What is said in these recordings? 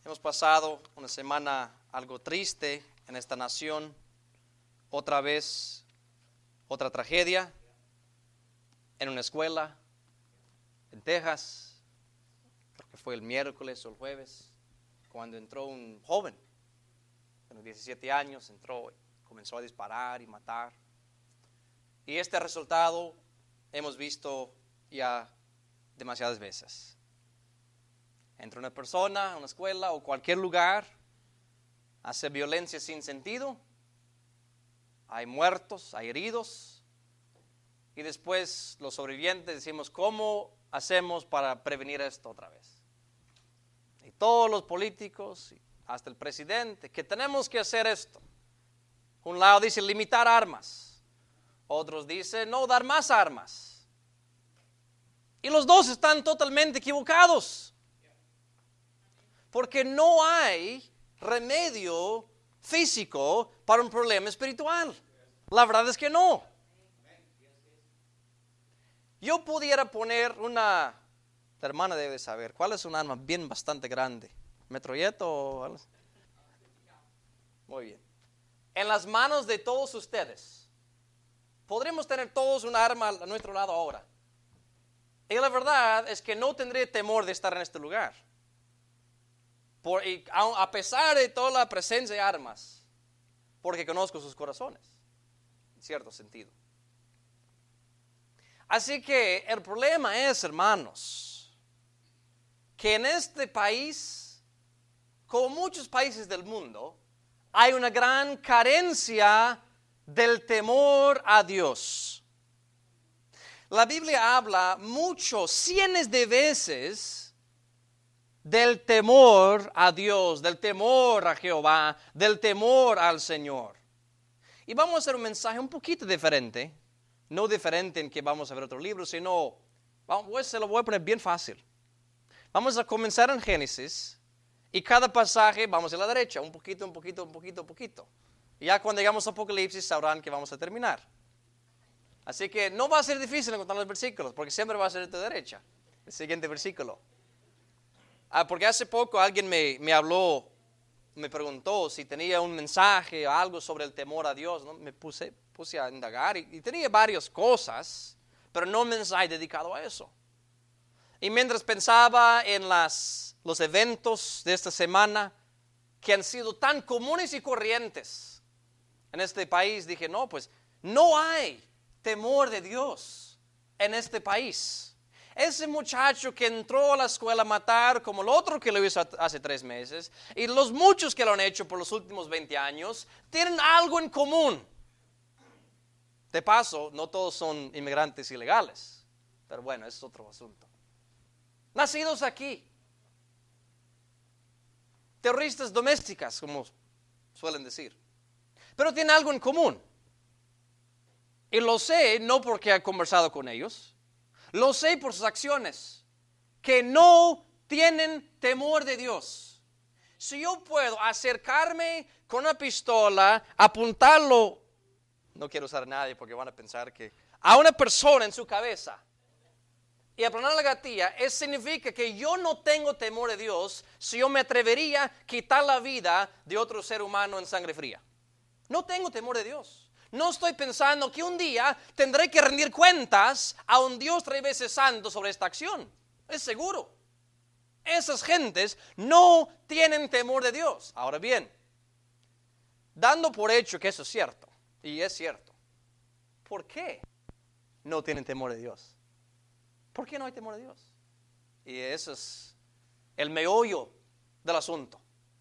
Hemos pasado una semana algo triste en esta nación. Otra vez, otra tragedia en una escuela en Texas. Creo que fue el miércoles o el jueves, cuando entró un joven de unos 17 años, entró y comenzó a disparar y matar. Y este resultado hemos visto ya demasiadas veces. Entra una persona a una escuela o cualquier lugar, hace violencia sin sentido, hay muertos, hay heridos, y después los sobrevivientes decimos, ¿cómo hacemos para prevenir esto otra vez? Y todos los políticos, hasta el presidente, que tenemos que hacer esto. Un lado dice limitar armas, otros dicen no dar más armas. Y los dos están totalmente equivocados. Porque no hay remedio físico para un problema espiritual. La verdad es que no. Yo pudiera poner la hermana debe saber, ¿cuál es un arma bien bastante grande? ¿Metralleta o algo? Muy bien. En las manos de todos ustedes, podremos tener todos un arma a nuestro lado ahora. Y la verdad es que no tendré temor de estar en este lugar. A pesar de toda la presencia de armas, porque conozco sus corazones, en cierto sentido. Así que el problema es, hermanos, que en este país, como muchos países del mundo, hay una gran carencia del temor a Dios. La Biblia habla cientos de veces del temor a Dios, del temor a Jehová, del temor al Señor. Y vamos a hacer un mensaje un poquito diferente, no diferente en que vamos a ver otro libro, sino, se lo voy a poner bien fácil. Vamos a comenzar en Génesis y cada pasaje vamos a la derecha, un poquito. Y ya cuando llegamos a Apocalipsis sabrán que vamos a terminar. Así que no va a ser difícil encontrar los versículos, porque siempre va a ser de tu derecha, el siguiente versículo. Porque hace poco alguien me habló, me preguntó si tenía un mensaje o algo sobre el temor a Dios, ¿no? Me puse a indagar y tenía varias cosas, pero no un mensaje dedicado a eso. Y mientras pensaba en los eventos de esta semana que han sido tan comunes y corrientes en este país, dije, no, pues no hay temor de Dios en este país. Ese muchacho que entró a la escuela a matar, como el otro que lo hizo hace 3 meses, y los muchos que lo han hecho por los últimos 20 años, tienen algo en común. De paso, no todos son inmigrantes ilegales, pero bueno, ese es otro asunto. Nacidos aquí, terroristas domésticas, como suelen decir, pero tienen algo en común. Y lo sé no porque he conversado con ellos, lo sé por sus acciones, que no tienen temor de Dios. Si yo puedo acercarme con una pistola, apuntarlo, no quiero usar a nadie porque van a pensar que, a una persona en su cabeza, y aplanar la gatilla, eso significa que yo no tengo temor de Dios si yo me atrevería a quitar la vida de otro ser humano en sangre fría. No tengo temor de Dios. No estoy pensando que un día tendré que rendir cuentas a un Dios 3 veces santo sobre esta acción. Es seguro. Esas gentes no tienen temor de Dios. Ahora bien, dando por hecho que eso es cierto, y es cierto, ¿por qué no tienen temor de Dios? ¿Por qué no hay temor de Dios? Y eso es el meollo del asunto.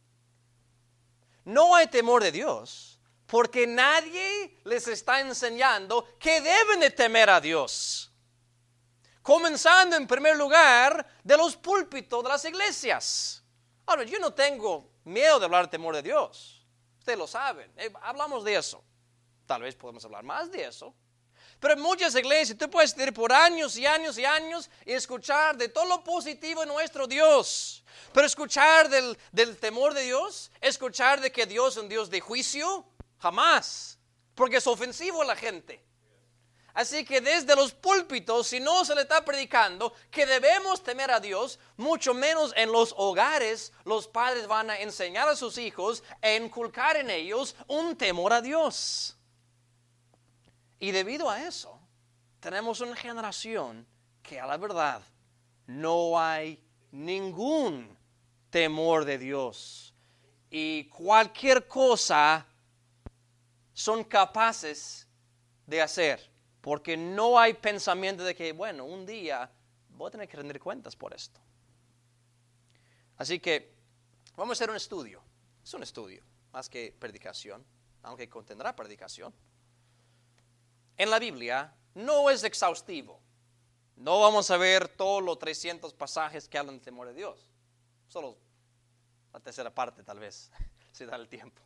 No hay temor de Dios porque nadie les está enseñando que deben de temer a Dios. Comenzando en primer lugar de los púlpitos de las iglesias. Ahora, yo no tengo miedo de hablar de temor de Dios. Ustedes lo saben. Hablamos de eso. Tal vez podemos hablar más de eso. Pero en muchas iglesias tú puedes ir por años y años y años y escuchar de todo lo positivo en nuestro Dios. Pero escuchar del temor de Dios, escuchar de que Dios es un Dios de juicio, jamás. Porque es ofensivo a la gente. Así que desde los púlpitos, si no se le está predicando que debemos temer a Dios, mucho menos en los hogares, los padres van a enseñar a sus hijos e inculcar en ellos un temor a Dios. Y debido a eso, tenemos una generación que a la verdad no hay ningún temor de Dios. Y cualquier cosa son capaces de hacer. Porque no hay pensamiento de que, bueno, un día voy a tener que rendir cuentas por esto. Así que vamos a hacer un estudio. Es un estudio, más que predicación, aunque contendrá predicación. En la Biblia no es exhaustivo. No vamos a ver todos los 300 pasajes que hablan del temor de Dios. Solo la tercera parte tal vez, si da el tiempo.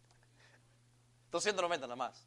290 nada más.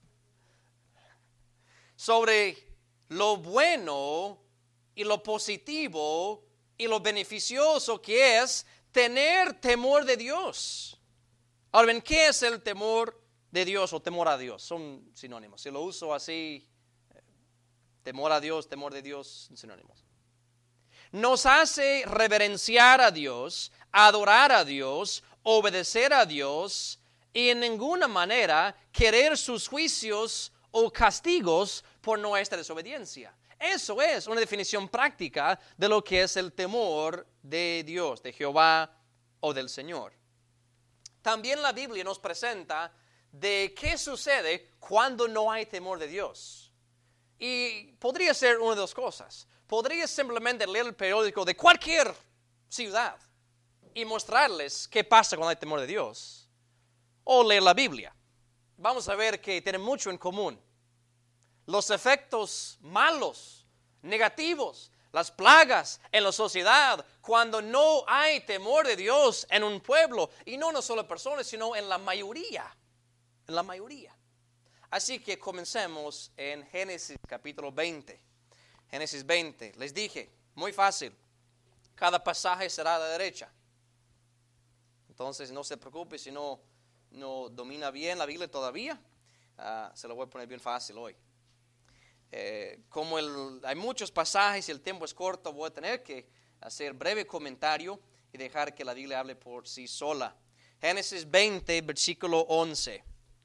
Sobre lo bueno y lo positivo y lo beneficioso que es tener temor de Dios. Ahora bien, ¿qué es el temor de Dios o temor a Dios? Son sinónimos. Si lo uso así, temor a Dios, temor de Dios, son sinónimos. Nos hace reverenciar a Dios, adorar a Dios, obedecer a Dios y en ninguna manera querer sus juicios o castigos por nuestra desobediencia. Eso es una definición práctica de lo que es el temor de Dios, de Jehová o del Señor. También la Biblia nos presenta de qué sucede cuando no hay temor de Dios. Y podría ser una de dos cosas. Podría simplemente leer el periódico de cualquier ciudad y mostrarles qué pasa cuando hay temor de Dios. O leer la Biblia. Vamos a ver que tienen mucho en común. Los efectos malos, negativos, las plagas en la sociedad, cuando no hay temor de Dios en un pueblo, y no solo personas, sino en la mayoría. En la mayoría. Así que comencemos en Génesis capítulo 20. Génesis 20, les dije, muy fácil. Cada pasaje será a la derecha. Entonces no se preocupe si no domina bien la Biblia todavía. Se lo voy a poner bien fácil hoy. Como hay muchos pasajes y el tiempo es corto, voy a tener que hacer breve comentario y dejar que la Biblia hable por sí sola. Génesis 20, versículo 11.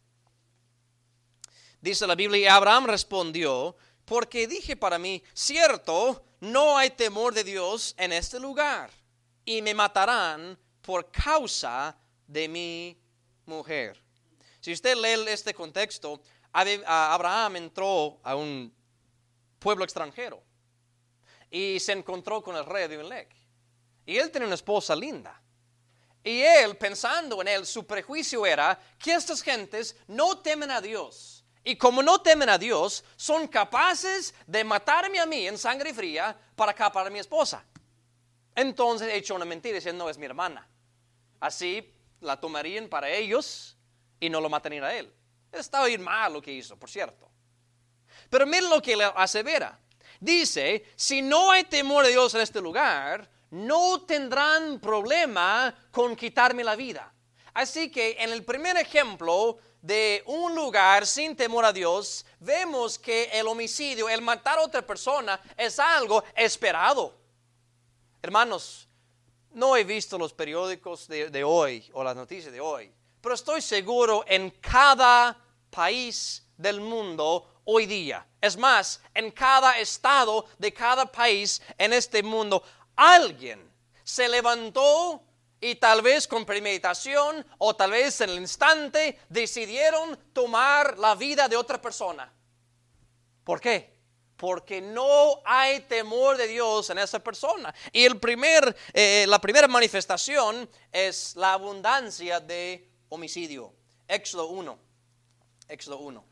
Dice la Biblia, y Abraham respondió, porque dije para mí, cierto, no hay temor de Dios en este lugar, y me matarán por causa de mi mujer. Si usted lee este contexto, Abraham entró a un pueblo extranjero y se encontró con el rey Abimelech. Y él tenía una esposa linda. Y él, pensando en él, su prejuicio era que estas gentes no temen a Dios. Y como no temen a Dios, son capaces de matarme a mí en sangre fría para acaparar a mi esposa. Entonces echó una mentira diciendo, no, es mi hermana. Así la tomarían para ellos y no lo matarían a él. Estaba bien mal lo que hizo, por cierto. Pero miren lo que le asevera. Dice, si no hay temor de Dios en este lugar, no tendrán problema con quitarme la vida. Así que en el primer ejemplo de un lugar sin temor a Dios, vemos que el homicidio, el matar a otra persona, es algo esperado. Hermanos, no he visto los periódicos de hoy o las noticias de hoy, pero estoy seguro en cada país del mundo hoy día. Es más, en cada estado de cada país en este mundo, alguien se levantó y tal vez con premeditación o tal vez en el instante decidieron tomar la vida de otra persona. ¿Por qué? Porque no hay temor de Dios en esa persona. Y la primera manifestación es la abundancia de homicidio. Éxodo 1. Éxodo 1.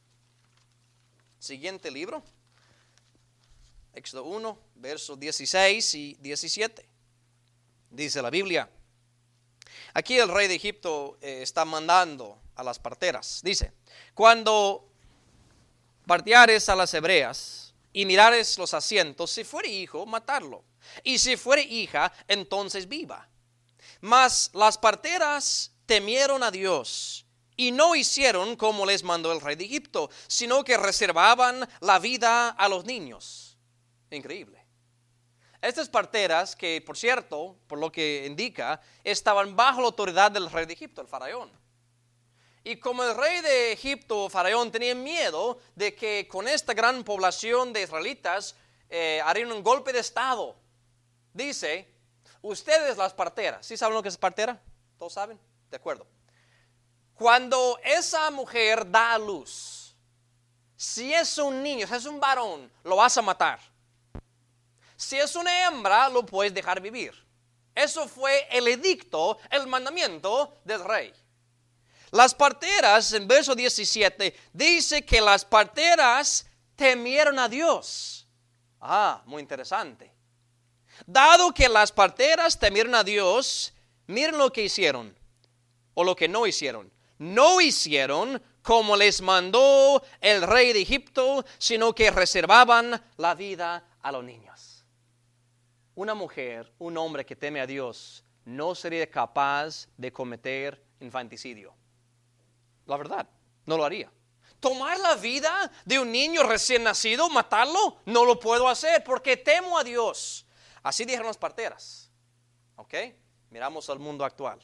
Siguiente libro. Éxodo 1, versos 16 y 17. Dice la Biblia. Aquí el rey de Egipto está mandando a las parteras. Dice, cuando partieres a las hebreas y mirares los asientos, si fuere hijo, matarlo. Y si fuere hija, entonces viva. Mas las parteras temieron a Dios y no hicieron como les mandó el rey de Egipto, sino que reservaban la vida a los niños. Increíble. Estas parteras, que por cierto, por lo que indica, estaban bajo la autoridad del rey de Egipto, el faraón. Y como el rey de Egipto, faraón, tenía miedo de que con esta gran población de israelitas harían un golpe de estado, dice, ustedes las parteras, ¿sí saben lo que es partera? ¿Todos saben? De acuerdo. Cuando esa mujer da a luz, si es un niño, si es un varón, lo vas a matar. Si es una hembra, lo puedes dejar vivir. Eso fue el edicto, el mandamiento del rey. Las parteras, en verso 17, dice que las parteras temieron a Dios. Muy interesante. Dado que las parteras temieron a Dios, miren lo que hicieron, o lo que no hicieron. No hicieron como les mandó el rey de Egipto, sino que reservaban la vida a los niños. Una mujer, un hombre que teme a Dios, no sería capaz de cometer infanticidio. La verdad, no lo haría. Tomar la vida de un niño recién nacido, matarlo, no lo puedo hacer porque temo a Dios. Así dijeron las parteras. ¿Ok? Miramos al mundo actual.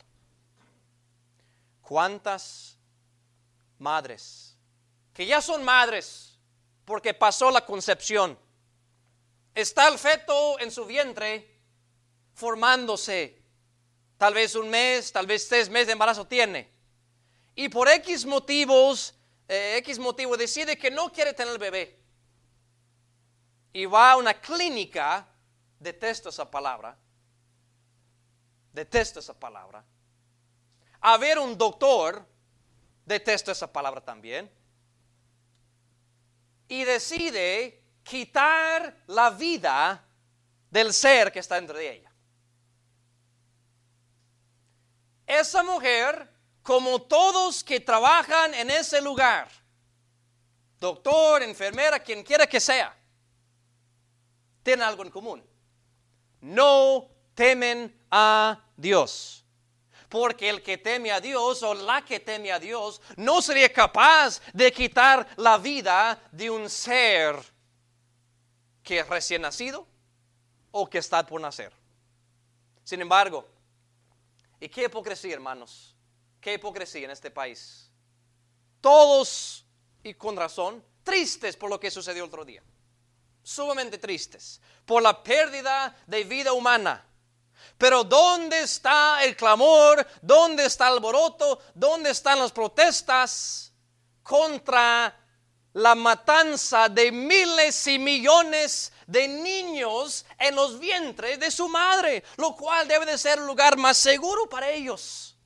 ¿Cuántas madres que ya son madres porque pasó la concepción? Está el feto en su vientre formándose. Tal vez un mes, tal vez 6 meses de embarazo tiene. Y por X motivo decide que no quiere tener el bebé. Y va a una clínica, detesto esa palabra, a ver un doctor, detesto esa palabra también, y decide quitar la vida del ser que está dentro de ella. Esa mujer, como todos que trabajan en ese lugar, doctor, enfermera, quien quiera que sea, tienen algo en común. No temen a Dios. Porque el que teme a Dios o la que teme a Dios no sería capaz de quitar la vida de un ser que es recién nacido o que está por nacer. Sin embargo, ¿y qué hipocresía, hermanos? ¿Qué hipocresía en este país? Todos, y con razón, tristes por lo que sucedió el otro día. Sumamente tristes por la pérdida de vida humana. Pero ¿dónde está el clamor? ¿Dónde está el alboroto? ¿Dónde están las protestas contra la matanza de miles y millones de niños en los vientres de su madre? Lo cual debe de ser el lugar más seguro para ellos.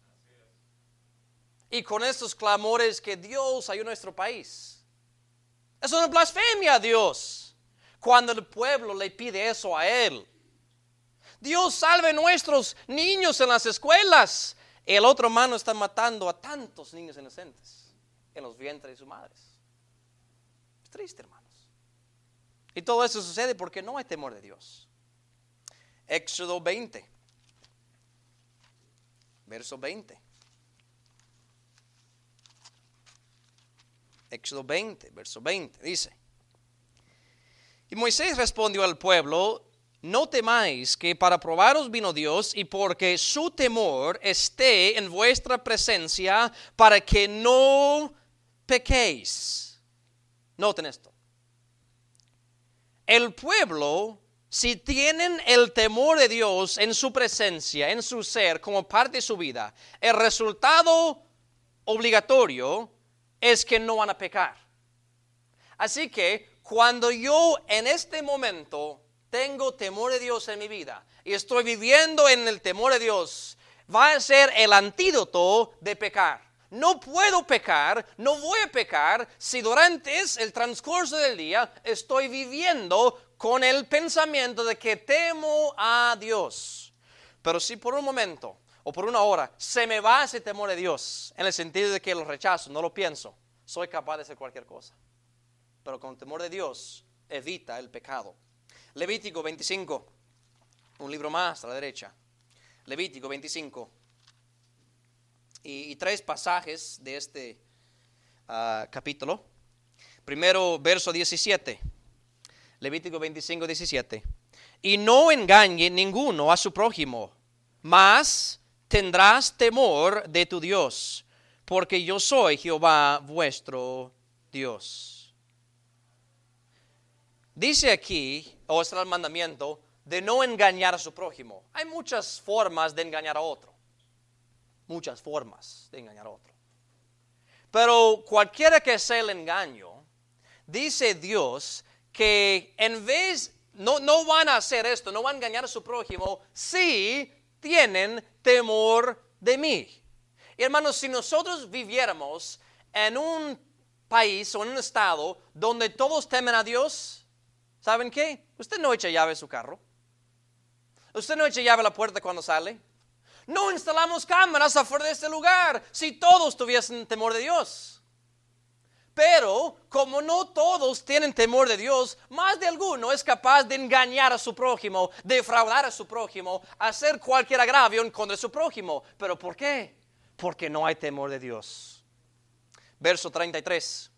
Y con estos clamores que Dios ayuda a nuestro país. Es una blasfemia a Dios cuando el pueblo le pide eso a Él. Dios salve nuestros niños en las escuelas. El otro mano está matando a tantos niños inocentes en los vientres de sus madres. Es triste, hermanos. Y todo eso sucede porque no hay temor de Dios. Éxodo 20, verso 20. Éxodo 20, verso 20, dice: y Moisés respondió al pueblo: no temáis, que para probaros vino Dios, y porque su temor esté en vuestra presencia, para que no pequéis. Noten esto. El pueblo, si tienen el temor de Dios en su presencia, en su ser, como parte de su vida, el resultado obligatorio es que no van a pecar. Así que cuando yo en este momento tengo temor de Dios en mi vida y estoy viviendo en el temor de Dios, va a ser el antídoto de pecar. No puedo pecar, no voy a pecar si durante el transcurso del día estoy viviendo con el pensamiento de que temo a Dios. Pero si por un momento o por una hora se me va ese temor de Dios, en el sentido de que lo rechazo, no lo pienso, soy capaz de hacer cualquier cosa. Pero con el temor de Dios evita el pecado. Levítico 25, un libro más a la derecha. Levítico 25. y tres pasajes de este capítulo. Primero, verso 17. Levítico 25, 17. Y no engañe ninguno a su prójimo, mas tendrás temor de tu Dios, porque yo soy Jehová vuestro Dios. Dice aquí, o está el mandamiento, de no engañar a su prójimo. Hay muchas formas de engañar a otro. Muchas formas de engañar a otro. Pero cualquiera que sea el engaño, dice Dios que en vez, no van a hacer esto, no van a engañar a su prójimo si tienen temor de mí. Y hermanos, si nosotros viviéramos en un país o en un estado donde todos temen a Dios, ¿saben qué? Usted no echa llave a su carro. Usted no echa llave a la puerta cuando sale. No instalamos cámaras afuera de este lugar si todos tuviesen temor de Dios. Pero como no todos tienen temor de Dios, más de alguno es capaz de engañar a su prójimo, defraudar a su prójimo, hacer cualquier agravio en contra de su prójimo. ¿Pero por qué? Porque no hay temor de Dios. Verso 33.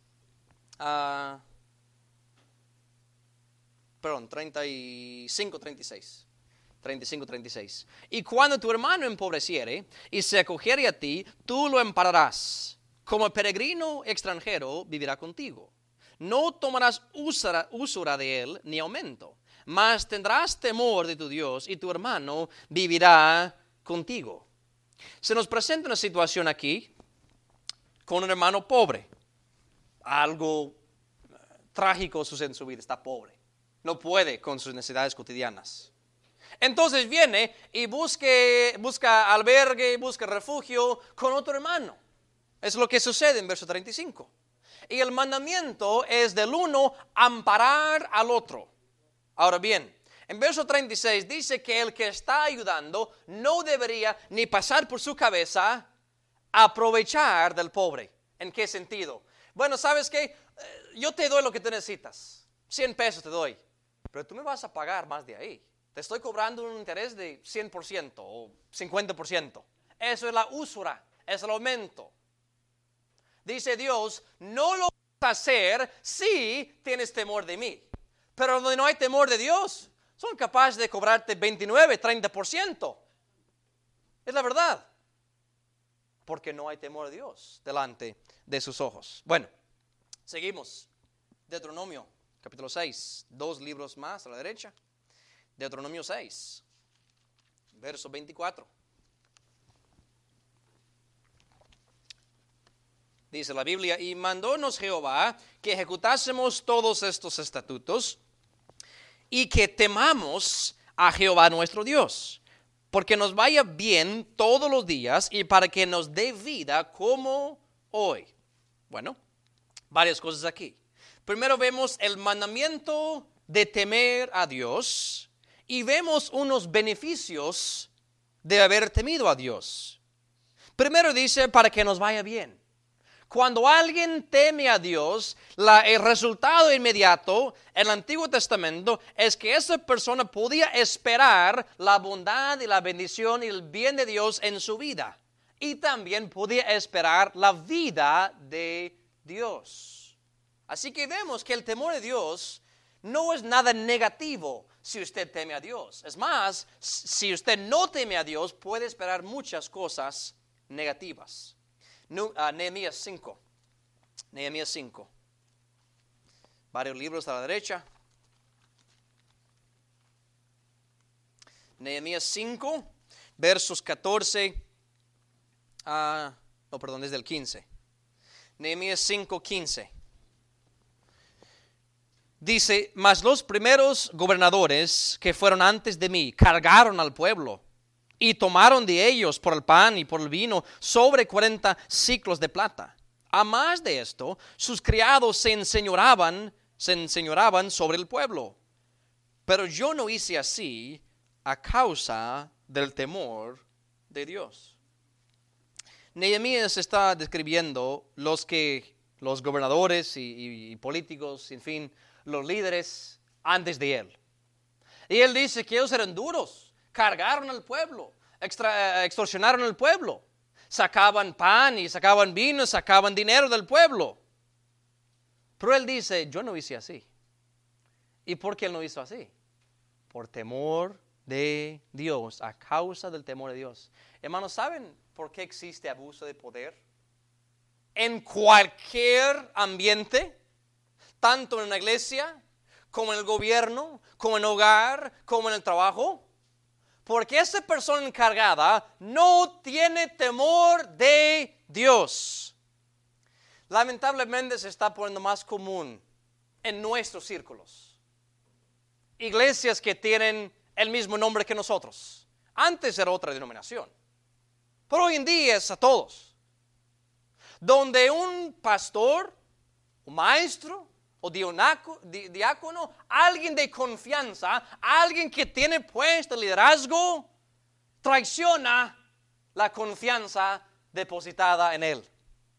35, 36. 35, 36. Y cuando tu hermano empobreciere y se acogiere a ti, tú lo ampararás. Como peregrino extranjero vivirá contigo. No tomarás usura de él ni aumento, mas tendrás temor de tu Dios y tu hermano vivirá contigo. Se nos presenta una situación aquí con un hermano pobre. Algo trágico sucede en su vida, está pobre. No puede con sus necesidades cotidianas. Entonces viene y busca albergue, busca refugio con otro hermano. Es lo que sucede en verso 35. Y el mandamiento es del uno amparar al otro. Ahora bien, en verso 36 dice que el que está ayudando no debería ni pasar por su cabeza aprovechar del pobre. ¿En qué sentido? Bueno, ¿sabes qué? Yo te doy lo que tú necesitas. 100 pesos te doy. Pero tú me vas a pagar más de ahí. Te estoy cobrando un interés de 100% o 50%. Eso es la usura, es el aumento. Dice Dios, no lo vas a hacer si tienes temor de mí. Pero donde no hay temor de Dios, son capaces de cobrarte 29, 30%. Es la verdad. Porque no hay temor de Dios delante de sus ojos. Bueno, seguimos. Deuteronomio, capítulo 6. 2 libros más a la derecha. Deuteronomio 6, verso 24. Dice la Biblia, y mandónos Jehová que ejecutásemos todos estos estatutos y que temamos a Jehová nuestro Dios, porque nos vaya bien todos los días y para que nos dé vida como hoy. Bueno, varias cosas aquí. Primero vemos el mandamiento de temer a Dios y vemos unos beneficios de haber temido a Dios. Primero dice para que nos vaya bien. Cuando alguien teme a Dios, el resultado inmediato en el Antiguo Testamento es que esa persona podía esperar la bondad y la bendición y el bien de Dios en su vida. Y también podía esperar la vida de Dios. Así que vemos que el temor de Dios no es nada negativo si usted teme a Dios. Es más, si usted no teme a Dios, puede esperar muchas cosas negativas. Nehemías 5. Nehemías 5. Varios libros a la derecha. Nehemías 5, versos 14. Desde el 15. Nehemías 5, 15. Dice, mas los primeros gobernadores que fueron antes de mí cargaron al pueblo y tomaron de ellos por el pan y por el vino sobre 40 siclos de plata. A más de esto, sus criados se enseñoraban sobre el pueblo. Pero yo no hice así a causa del temor de Dios. Nehemías está describiendo los gobernadores y políticos, en fin, los líderes antes de él. Y él dice que ellos eran duros. Cargaron al pueblo, extorsionaron al pueblo, sacaban pan y sacaban vino, sacaban dinero del pueblo. Pero él dice, yo no hice así. ¿Y por qué él no hizo así? Por temor de Dios, a causa del temor de Dios. Hermanos, ¿saben por qué existe abuso de poder? En cualquier ambiente, tanto en la iglesia, como en el gobierno, como en el hogar, como en el trabajo. Porque esa persona encargada no tiene temor de Dios. Lamentablemente se está poniendo más común en nuestros círculos. Iglesias que tienen el mismo nombre que nosotros. Antes era otra denominación, pero hoy en día es a todos. Donde un pastor, un maestro o diácono, alguien de confianza, alguien que tiene puesto liderazgo, traiciona la confianza depositada en él.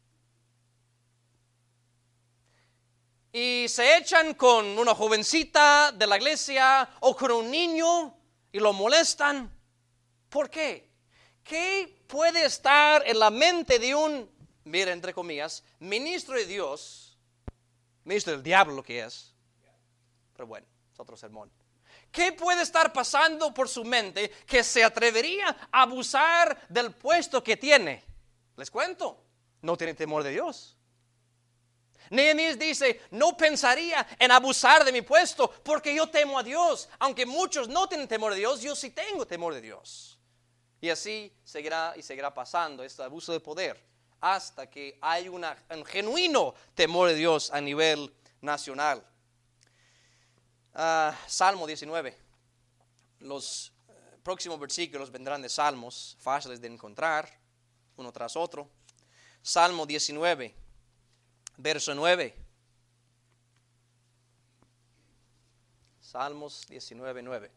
Y se echan con una jovencita de la iglesia o con un niño y lo molestan. ¿Por qué? ¿Qué puede estar en la mente de un, mira, entre comillas, ministro de Dios, ministro del diablo lo que es? Pero bueno, es otro sermón. ¿Qué puede estar pasando por su mente que se atrevería a abusar del puesto que tiene? Les cuento, no tiene temor de Dios. Nehemías dice, no pensaría en abusar de mi puesto porque yo temo a Dios. Aunque muchos no tienen temor de Dios, yo sí tengo temor de Dios. Y así seguirá y seguirá pasando este abuso de poder hasta que hay un genuino temor de Dios a nivel nacional. Salmo 19. Los próximos versículos vendrán de Salmos, fáciles de encontrar, uno tras otro. Salmo 19. Verso 9. Salmos 19, 9.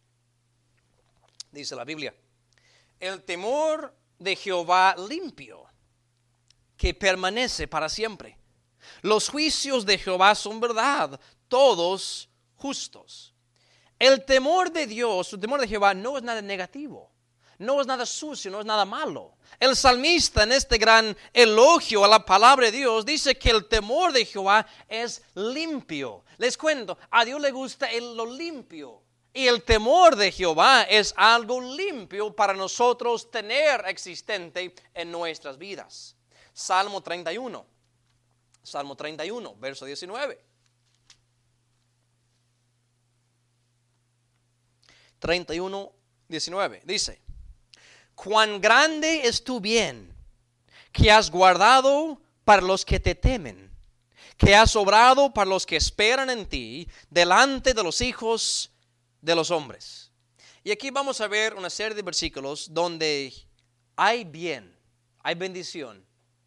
Dice la Biblia: el temor de Jehová limpio, que permanece para siempre. Los juicios de Jehová son verdad, todos justos. El temor de Dios, el temor de Jehová no es nada negativo. No es nada sucio, no es nada malo. El salmista en este gran elogio a la palabra de Dios dice que el temor de Jehová es limpio. Les cuento, a Dios le gusta lo limpio. Y el temor de Jehová es algo limpio para nosotros tener existente en nuestras vidas. Salmo 31. Salmo 31, verso 19. 31, 19. Dice: cuán grande es tu bien, que has guardado para los que te temen, que has obrado para los que esperan en ti, delante de los hijos de los hombres. Y aquí vamos a ver una serie de versículos donde hay bien, hay bendición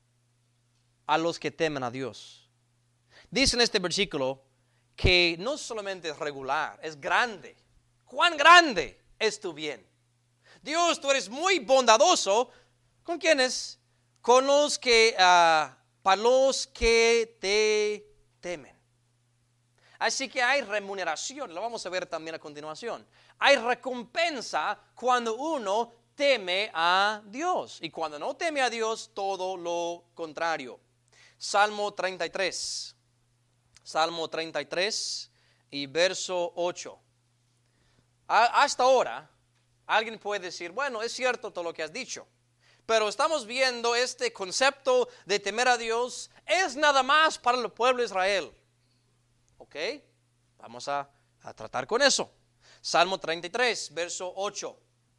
a los que temen a Dios. Dice en este versículo que no solamente es regular, es grande. ¿Cuán grande es tu bien? Dios, tú eres muy bondadoso. ¿Con quiénes? Con los que, para los que te temen. Así que hay remuneración, lo vamos a ver también a continuación. Hay recompensa cuando uno teme a Dios. Y cuando no teme a Dios, todo lo contrario. Salmo 33. Salmo 33 y verso 8. Hasta ahora, alguien puede decir, bueno, es cierto todo lo que has dicho, pero estamos viendo este concepto de temer a Dios es nada más para el pueblo de Israel. ¿Ok? Vamos a tratar con eso. Salmo 33, verso 8.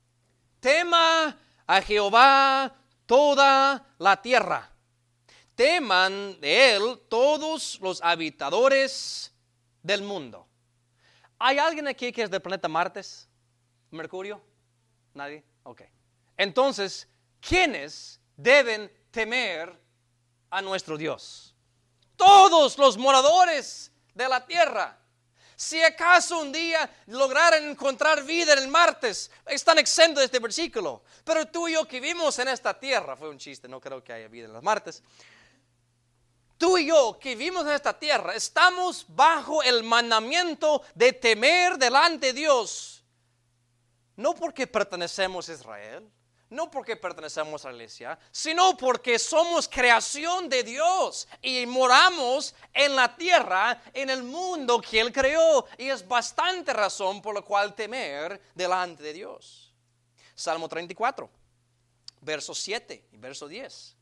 Tema a Jehová toda la tierra. Teman de él todos los habitadores del mundo. ¿Hay alguien aquí que es del planeta Marte? ¿Mercurio? ¿Nadie? Ok. Entonces, ¿quiénes deben temer a nuestro Dios? Todos los moradores de la tierra. Si acaso un día lograran encontrar vida en el Martes, están exentos de este versículo. Pero tú y yo que vivimos en esta tierra, fue un chiste, no creo que haya vida en los Martes. Tú y yo que vivimos en esta tierra, estamos bajo el mandamiento de temer delante de Dios. No porque pertenecemos a Israel, no porque pertenecemos a la iglesia, sino porque somos creación de Dios y moramos en la tierra, en el mundo que Él creó. Y es bastante razón por la cual temer delante de Dios. Salmo 34, verso 7 y verso 10.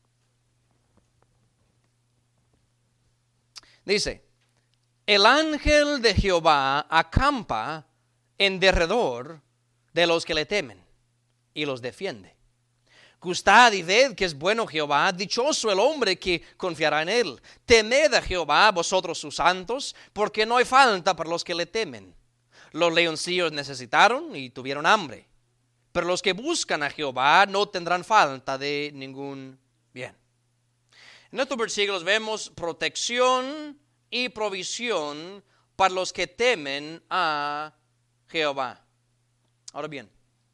Dice, el ángel de Jehová acampa en derredor de los que le temen y los defiende. Gustad y ved que es bueno Jehová, dichoso el hombre que confiará en él. Temed a Jehová, vosotros sus santos, porque no hay falta para los que le temen. Los leoncillos necesitaron y tuvieron hambre, pero los que buscan a Jehová no tendrán falta de ningún bien. En estos versículos vemos protección y provisión para los que temen a Jehová. Ahora bien,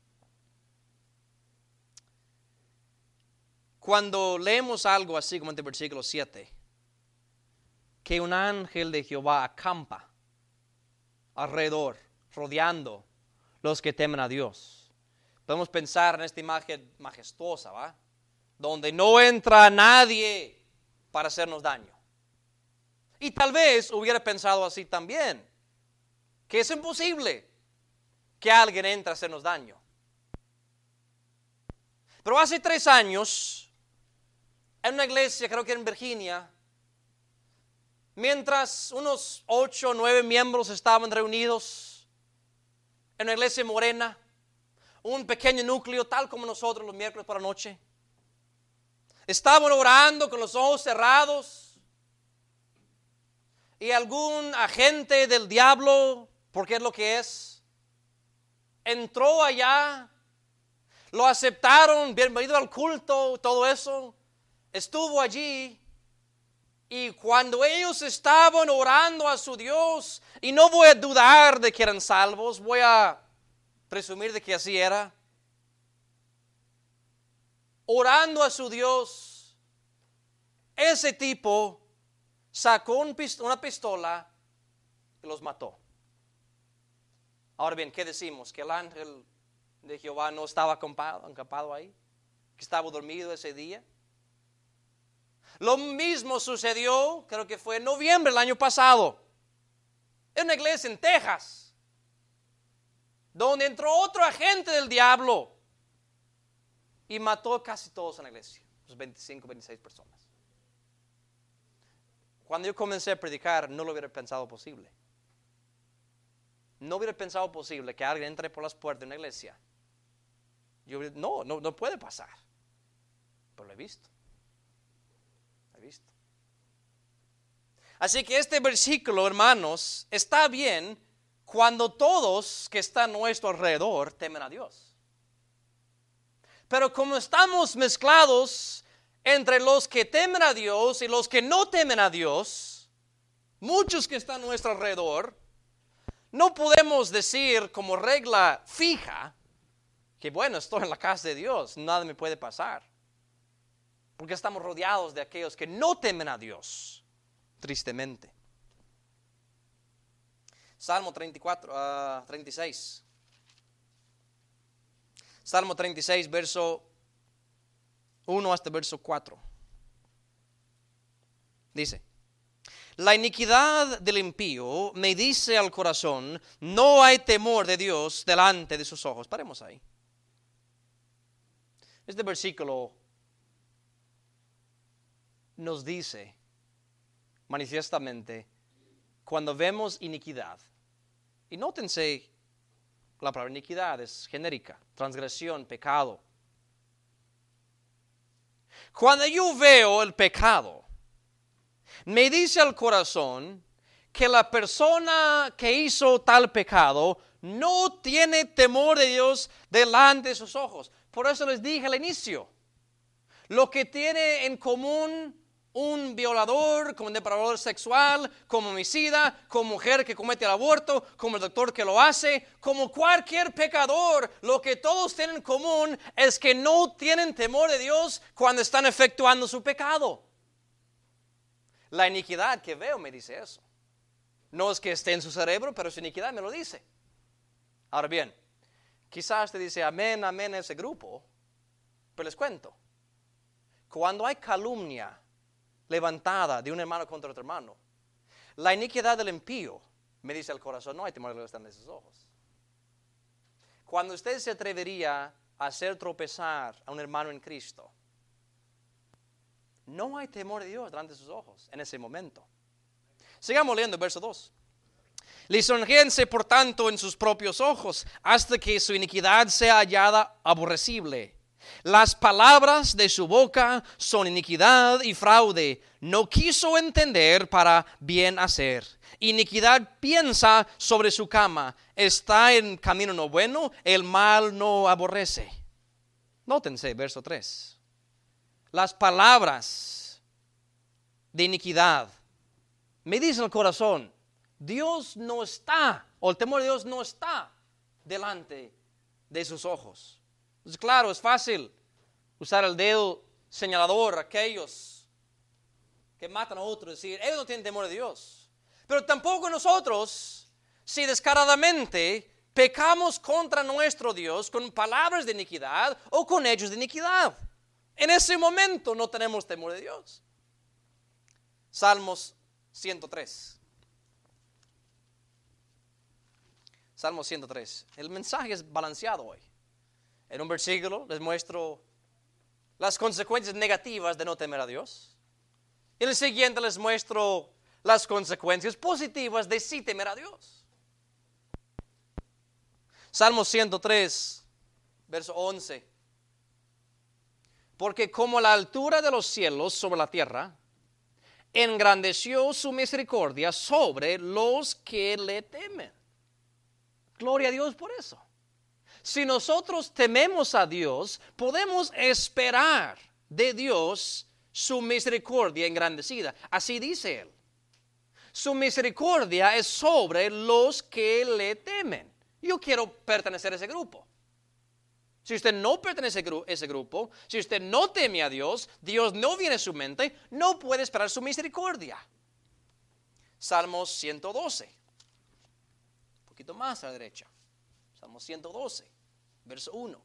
cuando leemos algo así como en el versículo 7, que un ángel de Jehová acampa alrededor, rodeando los que temen a Dios, podemos pensar en esta imagen majestuosa, ¿va? Donde no entra nadie para hacernos daño. Y tal vez hubiera pensado así también, que es imposible que alguien entre a hacernos daño. Pero hace 3 años, en una iglesia, creo que en Virginia, mientras unos 8 o 9 miembros estaban reunidos en una iglesia morena, un pequeño núcleo tal como nosotros los miércoles por la noche, estaban orando con los ojos cerrados y algún agente del diablo, porque es lo que es, entró allá, lo aceptaron, bienvenido al culto, todo eso. Estuvo allí y cuando ellos estaban orando a su Dios, y no voy a dudar de que eran salvos, voy a presumir de que así era, orando a su Dios, ese tipo sacó una pistola y los mató. Ahora bien, ¿qué decimos? ¿Que el ángel de Jehová no estaba acampado ahí? ¿Que estaba dormido ese día? Lo mismo sucedió, creo que fue en noviembre del año pasado, en una iglesia en Texas, donde entró otro agente del diablo y mató casi todos en la iglesia, los 25, 26 personas. Cuando yo comencé a predicar, no lo hubiera pensado posible. No hubiera pensado posible que alguien entre por las puertas de una iglesia. No puede pasar. Pero lo he visto. Así que este versículo, hermanos, está bien cuando todos que están a nuestro alrededor temen a Dios. Pero como estamos mezclados entre los que temen a Dios y los que no temen a Dios, muchos que están a nuestro alrededor, no podemos decir como regla fija que bueno, estoy en la casa de Dios, nada me puede pasar. Porque estamos rodeados de aquellos que no temen a Dios, tristemente. Salmo 36. Salmo 36, verso 1 hasta verso 4. Dice, la iniquidad del impío me dice al corazón, no hay temor de Dios delante de sus ojos. Paremos ahí. Este versículo nos dice manifiestamente cuando vemos iniquidad, y nótense, la palabra iniquidad es genérica, transgresión, pecado. Cuando yo veo el pecado, me dice al corazón que la persona que hizo tal pecado no tiene temor de Dios delante de sus ojos. Por eso les dije al inicio, lo que tiene en común un violador, como un depredador sexual, como homicida, como mujer que comete el aborto, como el doctor que lo hace, como cualquier pecador, lo que todos tienen en común es que no tienen temor de Dios cuando están efectuando su pecado. La iniquidad que veo me dice eso. No es que esté en su cerebro, pero su iniquidad me lo dice. Ahora bien, quizás te dice amén, amén ese grupo, Pero les cuento, cuando hay calumnia levantada de un hermano contra otro hermano, la iniquidad del impío, me dice el corazón, no hay temor de Dios en sus ojos. Cuando usted se atrevería a hacer tropezar a un hermano en Cristo, no hay temor de Dios delante de sus ojos en ese momento. Sigamos leyendo el verso 2. Lisonjéense por tanto en sus propios ojos, hasta que su iniquidad sea hallada aborrecible. Las palabras de su boca son iniquidad y fraude. No quiso entender para bien hacer. Iniquidad piensa sobre su cama. Está en camino no bueno, el mal no aborrece. Nótense, verso 3. Las palabras de iniquidad me dicen el corazón, Dios no está, o el temor de Dios no está delante de sus ojos. Entonces, claro, es fácil usar el dedo señalador a aquellos que matan a otros, decir, ellos no tienen temor de Dios. Pero tampoco nosotros, si descaradamente pecamos contra nuestro Dios con palabras de iniquidad o con hechos de iniquidad. En ese momento no tenemos temor de Dios. Salmos 103. Salmo 103. El mensaje es balanceado hoy. En un versículo les muestro las consecuencias negativas de no temer a Dios. En el siguiente les muestro las consecuencias positivas de sí temer a Dios. Salmo 103, verso 11. Porque como la altura de los cielos sobre la tierra, engrandeció su misericordia sobre los que le temen. Gloria a Dios por eso. Si nosotros tememos a Dios, podemos esperar de Dios su misericordia engrandecida. Así dice Él. Su misericordia es sobre los que le temen. Yo quiero pertenecer a ese grupo. Si usted no pertenece a ese grupo, si usted no teme a Dios, Dios no viene a su mente, no puede esperar su misericordia. Salmos 112. Un poquito más a la derecha. Salmos 112, verso 1.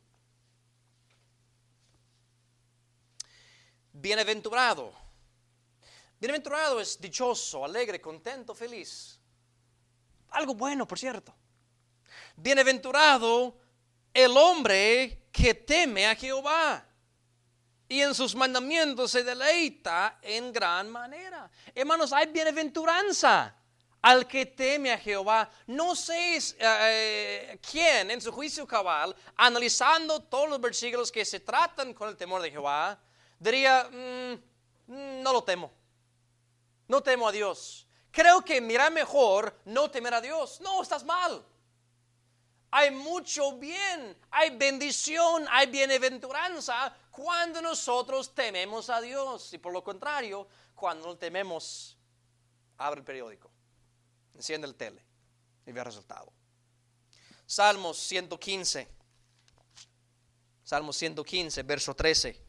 Bienaventurado. Bienaventurado es dichoso, alegre, contento, feliz. Algo bueno, por cierto. Bienaventurado el hombre que teme a Jehová y en sus mandamientos se deleita en gran manera. Hermanos, hay bienaventuranza al que teme a Jehová. No sé quién en su juicio cabal, analizando todos los versículos que se tratan con el temor de Jehová, diría, no lo temo. No temo a Dios. Creo que mira mejor no temer a Dios. No, estás mal. Hay mucho bien, hay bendición, hay bienaventuranza cuando nosotros tememos a Dios. Y por lo contrario, cuando no tememos, abre el periódico, enciende el tele y ve el resultado. Salmos 115. Salmos 115, verso 13.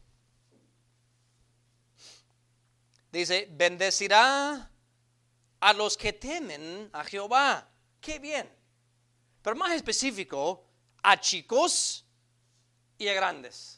Dice, bendecirá a los que temen a Jehová. ¡Qué bien! Pero más específico, a chicos y a grandes.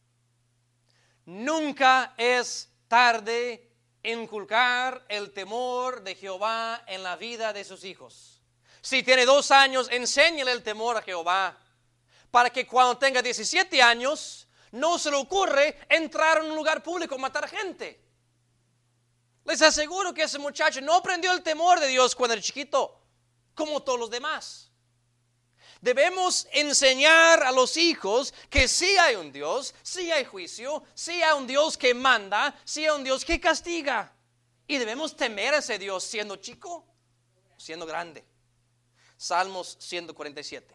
Nunca es tarde inculcar el temor de Jehová en la vida de sus hijos. Si tiene 2 años, enséñale el temor a Jehová, para que cuando tenga 17 años, no se le ocurre entrar en un lugar público y matar gente. Les aseguro que ese muchacho no aprendió el temor de Dios cuando era chiquito, como todos los demás. Debemos enseñar a los hijos que sí hay un Dios, sí hay juicio, sí hay un Dios que manda, sí hay un Dios que castiga. Y debemos temer a ese Dios siendo chico, siendo grande. Salmos 147.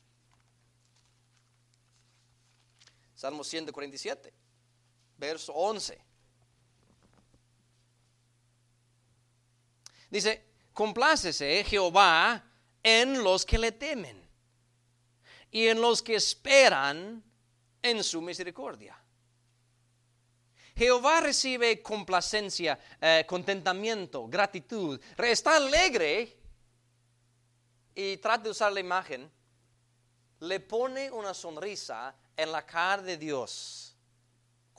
Salmos 147, verso 11. Dice, complácese Jehová en los que le temen y en los que esperan en su misericordia. Jehová recibe complacencia, contentamiento, gratitud. Está alegre y trata de usar la imagen. Le pone una sonrisa en la cara de Dios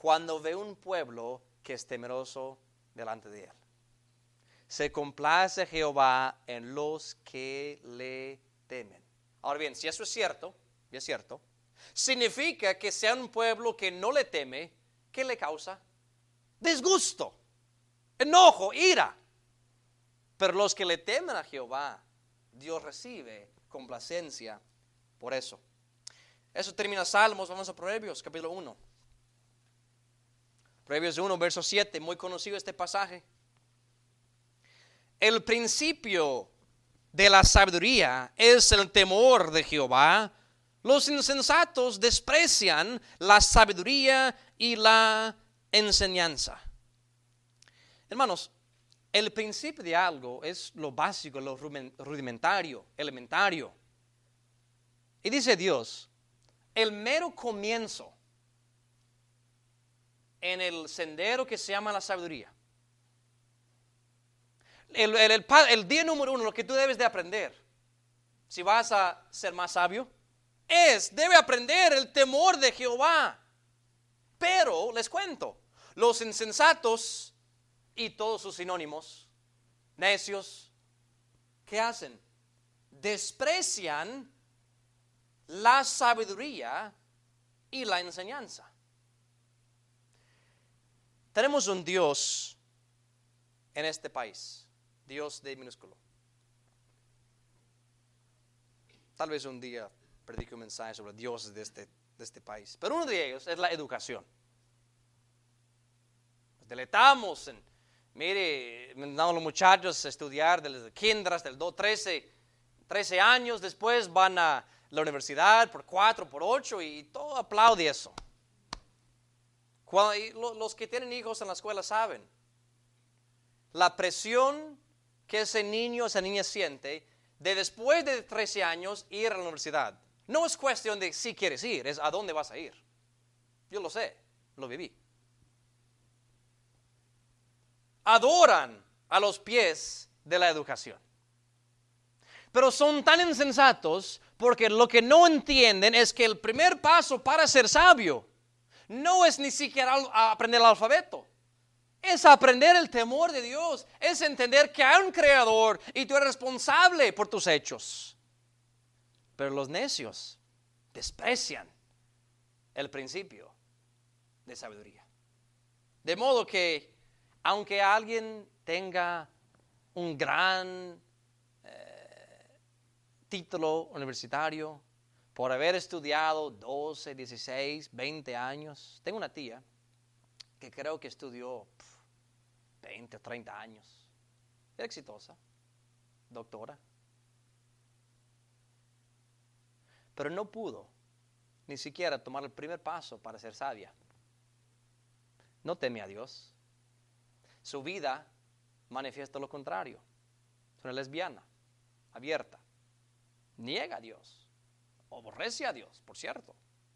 cuando ve un pueblo que es temeroso delante de él. Se complace Jehová en los que le temen. Ahora bien, si eso es cierto, y es cierto, significa que sea un pueblo que no le teme, ¿qué le causa? Disgusto, enojo, ira. Pero los que le temen a Jehová, Dios recibe complacencia por eso. Eso termina Salmos. Vamos a Proverbios, capítulo 1. Proverbios 1, verso 7, muy conocido este pasaje. El principio de la sabiduría es el temor de Jehová. Los insensatos desprecian la sabiduría y la enseñanza. Hermanos, el principio de algo es lo básico, lo rudimentario, elementario. Y dice Dios, el mero comienzo en el sendero que se llama la sabiduría. El día número 1, lo que tú debes de aprender, si vas a ser más sabio, debe aprender el temor de Jehová. Pero, les cuento, los insensatos y todos sus sinónimos, necios, ¿qué hacen? Desprecian la sabiduría y la enseñanza. Tenemos un Dios en este país. Dios de minúsculo. Tal vez un día predique un mensaje sobre dioses de este país. Pero uno de ellos es la educación. Nos deleitamos en, mandamos a los muchachos a estudiar desde el kinder hasta el 13 años. Después van a la universidad por 4, por 8 y todo aplaude eso. Los que tienen hijos en la escuela saben. La presión que ese niño, esa niña siente de después de 13 años ir a la universidad. No es cuestión de si quieres ir, es a dónde vas a ir. Yo lo sé, lo viví. Adoran a los pies de la educación. Pero son tan insensatos porque lo que no entienden es que el primer paso para ser sabio no es ni siquiera aprender el alfabeto. Es aprender el temor de Dios. Es entender que hay un creador y tú eres responsable por tus hechos. Pero los necios desprecian el principio de sabiduría. De modo que aunque alguien tenga un gran título universitario por haber estudiado 12, 16, 20 años. Tengo una tía que creo que estudió 20 o 30 años. Era exitosa, doctora. Pero no pudo ni siquiera tomar el primer paso para ser sabia. No teme a Dios. Su vida manifiesta lo contrario. Es una lesbiana, abierta. Niega a Dios. Aborrece a Dios, por cierto.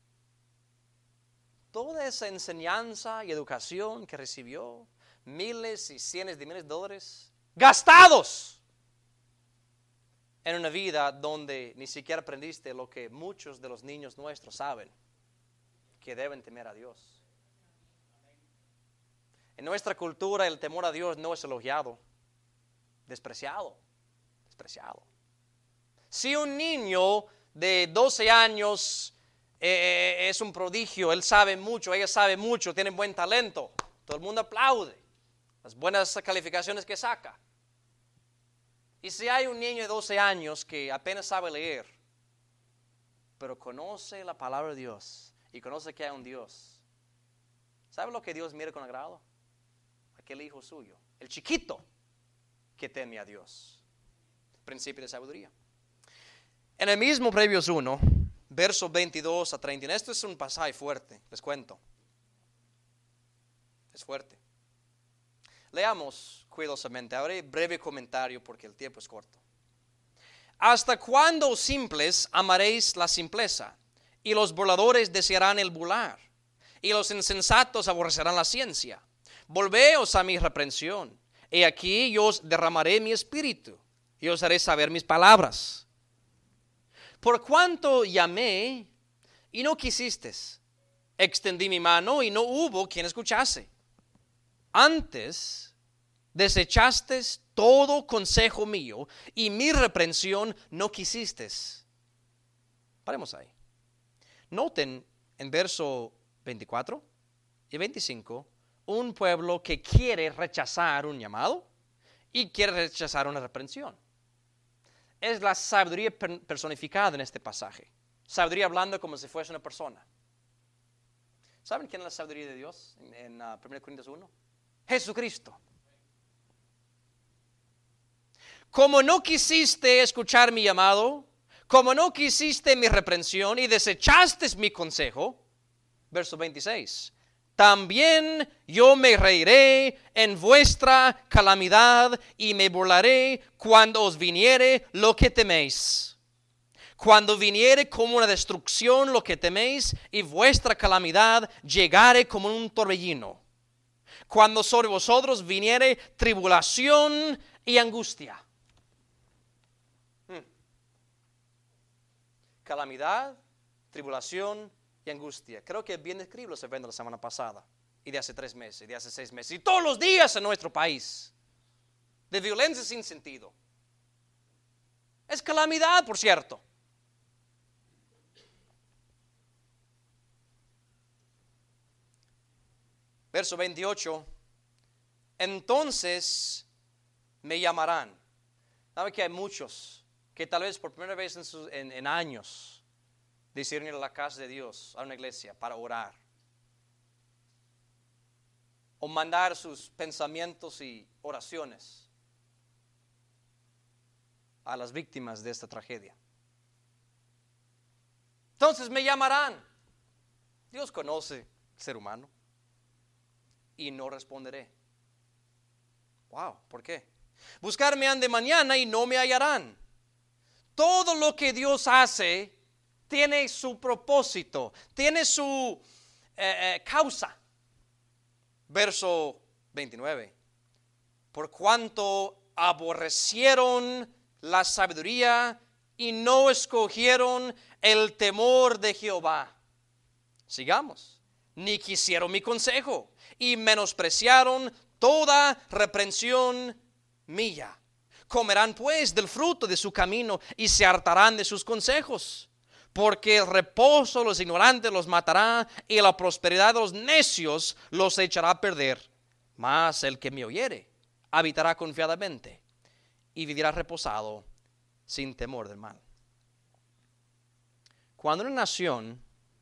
Toda esa enseñanza y educación que recibió, miles y cientos de miles de dólares, gastados en una vida donde ni siquiera aprendiste lo que muchos de los niños nuestros saben, que deben temer a Dios. En nuestra cultura el temor a Dios no es elogiado, despreciado. Si un niño de 12 años es un prodigio, él sabe mucho, ella sabe mucho, tiene buen talento, todo el mundo aplaude las buenas calificaciones que saca. Y si hay un niño de 12 años que apenas sabe leer, pero conoce la palabra de Dios y conoce que hay un Dios, ¿sabe lo que Dios mira con agrado? Aquel hijo suyo, el chiquito que teme a Dios. Principio de sabiduría. En el mismo Proverbios 1, versos 22 a 30. Esto es un pasaje fuerte, les cuento. Es fuerte. Leamos cuidadosamente. Haré breve comentario porque el tiempo es corto. ¿Hasta cuándo, simples, amaréis la simpleza? Y los burladores desearán el burlar. Y los insensatos aborrecerán la ciencia. Volveos a mi reprensión. He aquí yo os derramaré mi espíritu. Y os haré saber mis palabras. Por cuanto llamé y no quisistes, extendí mi mano y no hubo quien escuchase. Antes desechaste todo consejo mío y mi reprensión no quisiste. Paremos ahí. Noten en verso 24 y 25 un pueblo que quiere rechazar un llamado y quiere rechazar una reprensión. Es la sabiduría personificada en este pasaje. Sabiduría hablando como si fuese una persona. ¿Saben quién es la sabiduría de Dios en 1 Corintios 1? Jesucristo. Como no quisiste escuchar mi llamado, como no quisiste mi reprensión y desechaste mi consejo, verso 26, también yo me reiré en vuestra calamidad y me burlaré cuando os viniere lo que teméis. Cuando viniere como una destrucción lo que teméis y vuestra calamidad llegare como un torbellino. Cuando sobre vosotros viniere tribulación y angustia. Calamidad, tribulación y angustia. Creo que bien describe los eventos de la semana pasada y de hace 3 meses y de hace 6 meses y todos los días en nuestro país de violencia sin sentido. Es calamidad, por cierto. Verso 28. Entonces me llamarán. ¿Sabe que hay muchos que tal vez por primera vez en años decidieron ir a la casa de Dios, a una iglesia, para orar? O mandar sus pensamientos y oraciones a las víctimas de esta tragedia. Entonces me llamarán. Dios conoce el ser humano. Y no responderé. Wow, ¿por qué? Buscarme han de mañana y no me hallarán. Todo lo que Dios hace tiene su propósito, tiene su causa. Verso 29. Por cuanto aborrecieron la sabiduría y no escogieron el temor de Jehová. Sigamos. Ni quisieron mi consejo y menospreciaron toda reprensión mía. Comerán pues del fruto de su camino y se hartarán de sus consejos. Porque el reposo de los ignorantes los matará y la prosperidad de los necios los echará a perder. Mas el que me oyere habitará confiadamente y vivirá reposado sin temor del mal. Cuando una nación,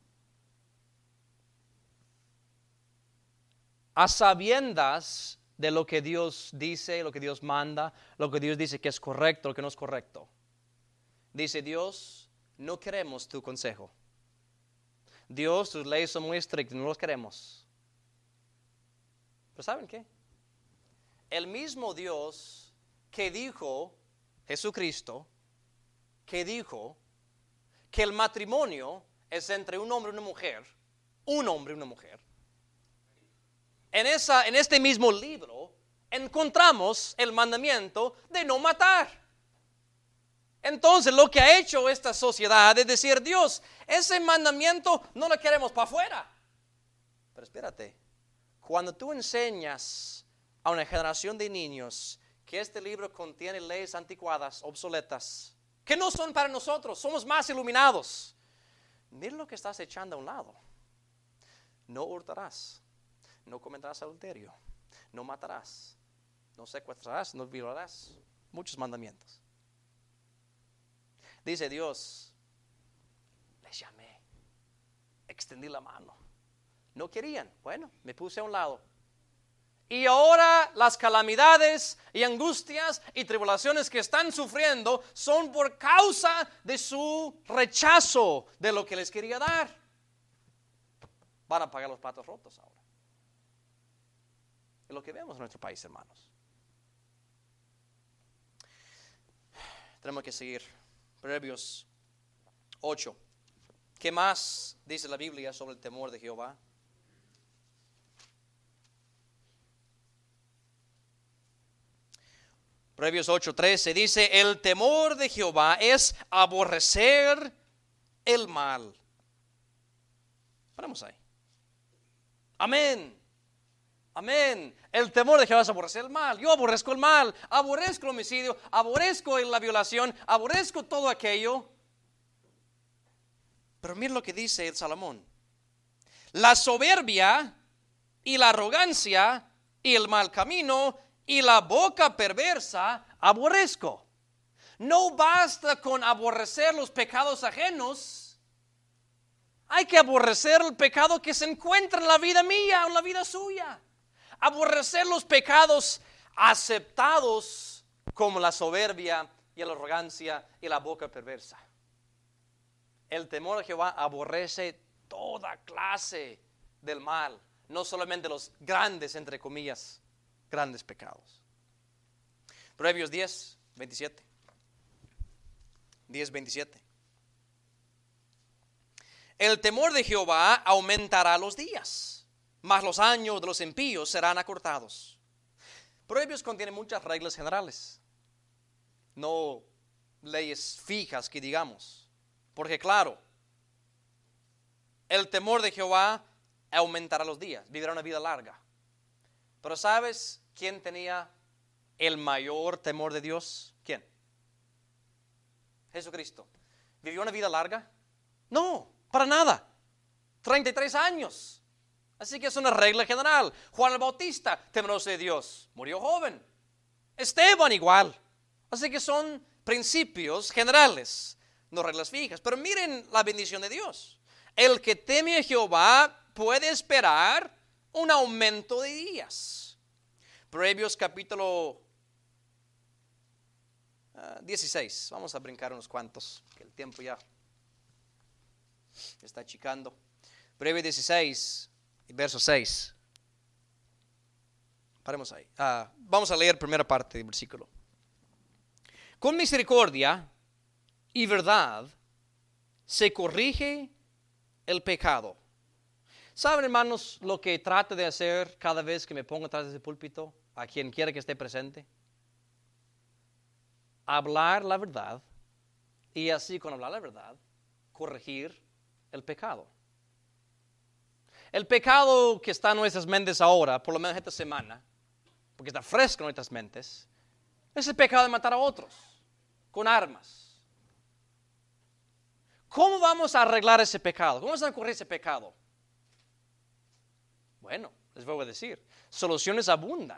a sabiendas de lo que Dios dice, lo que Dios manda, lo que Dios dice que es correcto, lo que no es correcto, dice Dios, no queremos tu consejo. Dios, tus leyes son muy estrictas, no los queremos. Pero ¿saben qué? El mismo Dios que dijo, Jesucristo, que dijo que el matrimonio es entre un hombre y una mujer, un hombre y una mujer. En este mismo libro encontramos el mandamiento de no matar. Entonces lo que ha hecho esta sociedad es decir, Dios, ese mandamiento no lo queremos para afuera. Pero espérate, cuando tú enseñas a una generación de niños que este libro contiene leyes anticuadas, obsoletas, que no son para nosotros, somos más iluminados. Mira lo que estás echando a un lado. No hurtarás. No cometerás adulterio, no matarás, no secuestrarás, no violarás. Muchos mandamientos. Dice Dios, les llamé, extendí la mano. No querían, bueno, me puse a un lado. Y ahora las calamidades y angustias y tribulaciones que están sufriendo son por causa de su rechazo de lo que les quería dar. Van a pagar los platos rotos ahora. Es lo que vemos en nuestro país, hermanos. Tenemos que seguir. Proverbios 8. ¿Qué más dice la Biblia sobre el temor de Jehová? Proverbios 8:13 dice, el temor de Jehová es aborrecer el mal. Paramos ahí. Amén. Amén. El temor de Jehová es aborrecer el mal. Yo aborrezco el mal, aborrezco el homicidio, aborrezco la violación, aborrezco todo aquello. Pero mira lo que dice el Salomón. La soberbia y la arrogancia y el mal camino y la boca perversa aborrezco. No basta con aborrecer los pecados ajenos. Hay que aborrecer el pecado que se encuentra en la vida mía o en la vida suya. Aborrecer los pecados aceptados como la soberbia y la arrogancia y la boca perversa. El temor de Jehová aborrece toda clase del mal, no solamente los grandes, entre comillas, grandes pecados. Proverbios 10, 27. 10, 27. El temor de Jehová aumentará los días, mas los años de los impíos serán acortados. Proverbios contiene muchas reglas generales, no leyes fijas que digamos, porque claro, el temor de Jehová aumentará los días, vivirá una vida larga. Pero ¿sabes quién tenía el mayor temor de Dios? ¿Quién? Jesucristo. ¿Vivió una vida larga? No, para nada. 33 años. Así que es una regla general. Juan el Bautista, temeroso de Dios, murió joven. Esteban igual. Así que son principios generales, no reglas fijas. Pero miren la bendición de Dios. El que teme a Jehová puede esperar un aumento de días. Proverbios capítulo 16. Vamos a brincar unos cuantos, que el tiempo ya está achicando. Proverbios 16, verso 6. Paremos ahí. Vamos a leer primera parte del versículo. Con misericordia y verdad se corrige el pecado. ¿Saben, hermanos, lo que trato de hacer cada vez que me pongo atrás de ese púlpito? A quien quiera que esté presente. Hablar la verdad y así con hablar la verdad, corregir el pecado. El pecado que está en nuestras mentes ahora, por lo menos esta semana, porque está fresco en nuestras mentes, es el pecado de matar a otros con armas. ¿Cómo vamos a arreglar ese pecado? ¿Cómo vamos a corregir ese pecado? Bueno, les voy a decir, soluciones abundan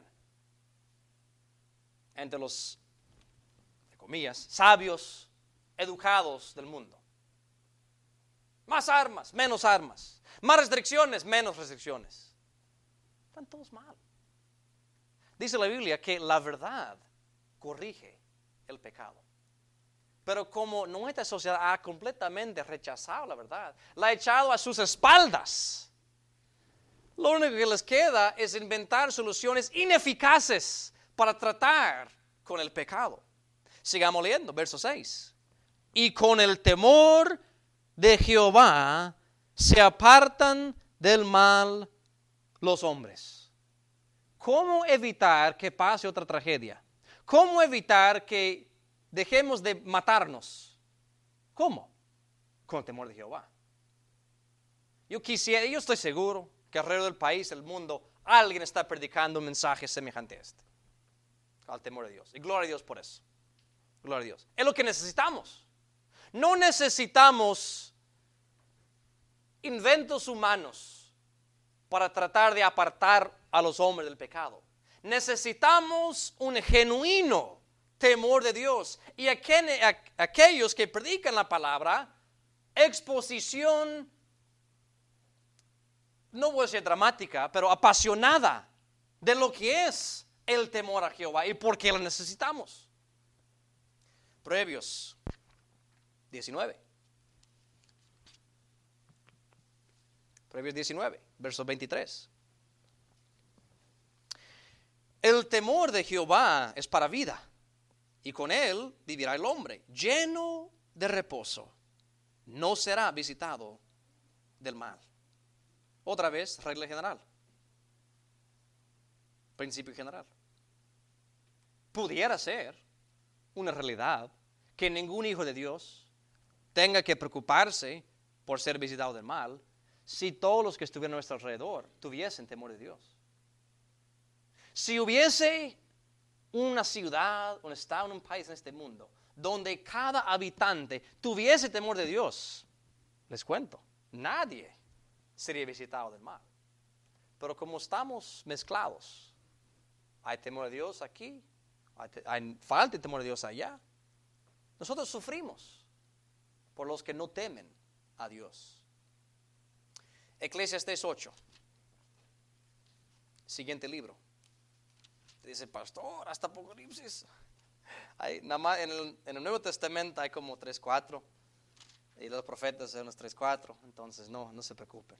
entre los, de comillas, sabios, educados del mundo. Más armas, menos armas. Más restricciones, menos restricciones. Están todos mal. Dice la Biblia que la verdad corrige el pecado. Pero como nuestra sociedad ha completamente rechazado la verdad, la ha echado a sus espaldas, lo único que les queda es inventar soluciones ineficaces para tratar con el pecado. Sigamos leyendo, verso 6. Y con el temor de Jehová se apartan del mal los hombres. ¿Cómo evitar que pase otra tragedia? ¿Cómo evitar que dejemos de matarnos? ¿Cómo? Con el temor de Jehová. Yo estoy seguro que alrededor del país, del mundo, alguien está predicando un mensaje semejante a este. Al temor de Dios. Y gloria a Dios por eso. Gloria a Dios. Es lo que necesitamos. No necesitamos inventos humanos para tratar de apartar a los hombres del pecado. Necesitamos un genuino temor de Dios. Y aquellos que predican la palabra, exposición, no voy a decir dramática, pero apasionada de lo que es el temor a Jehová y por qué lo necesitamos. Proverbios 19. Proverbios 19, verso 23. El temor de Jehová es para vida, y con él vivirá el hombre, lleno de reposo. No será visitado del mal. Otra vez, regla general. Principio general. Pudiera ser una realidad que ningún hijo de Dios tenga que preocuparse por ser visitado del mal si todos los que estuvieran a nuestro alrededor tuviesen temor de Dios. Si hubiese una ciudad, un estado, un país en este mundo, donde cada habitante tuviese temor de Dios, les cuento, nadie sería visitado del mal. Pero como estamos mezclados, hay temor de Dios aquí, hay falta de temor de Dios allá. Nosotros sufrimos por los que no temen a Dios. Eclesiastés 8. Siguiente libro. Dice, pastor, hasta Apocalipsis. Hay, nada más en el Nuevo Testamento hay como 3, 4. Y los profetas son los 3, 4. Entonces no se preocupen.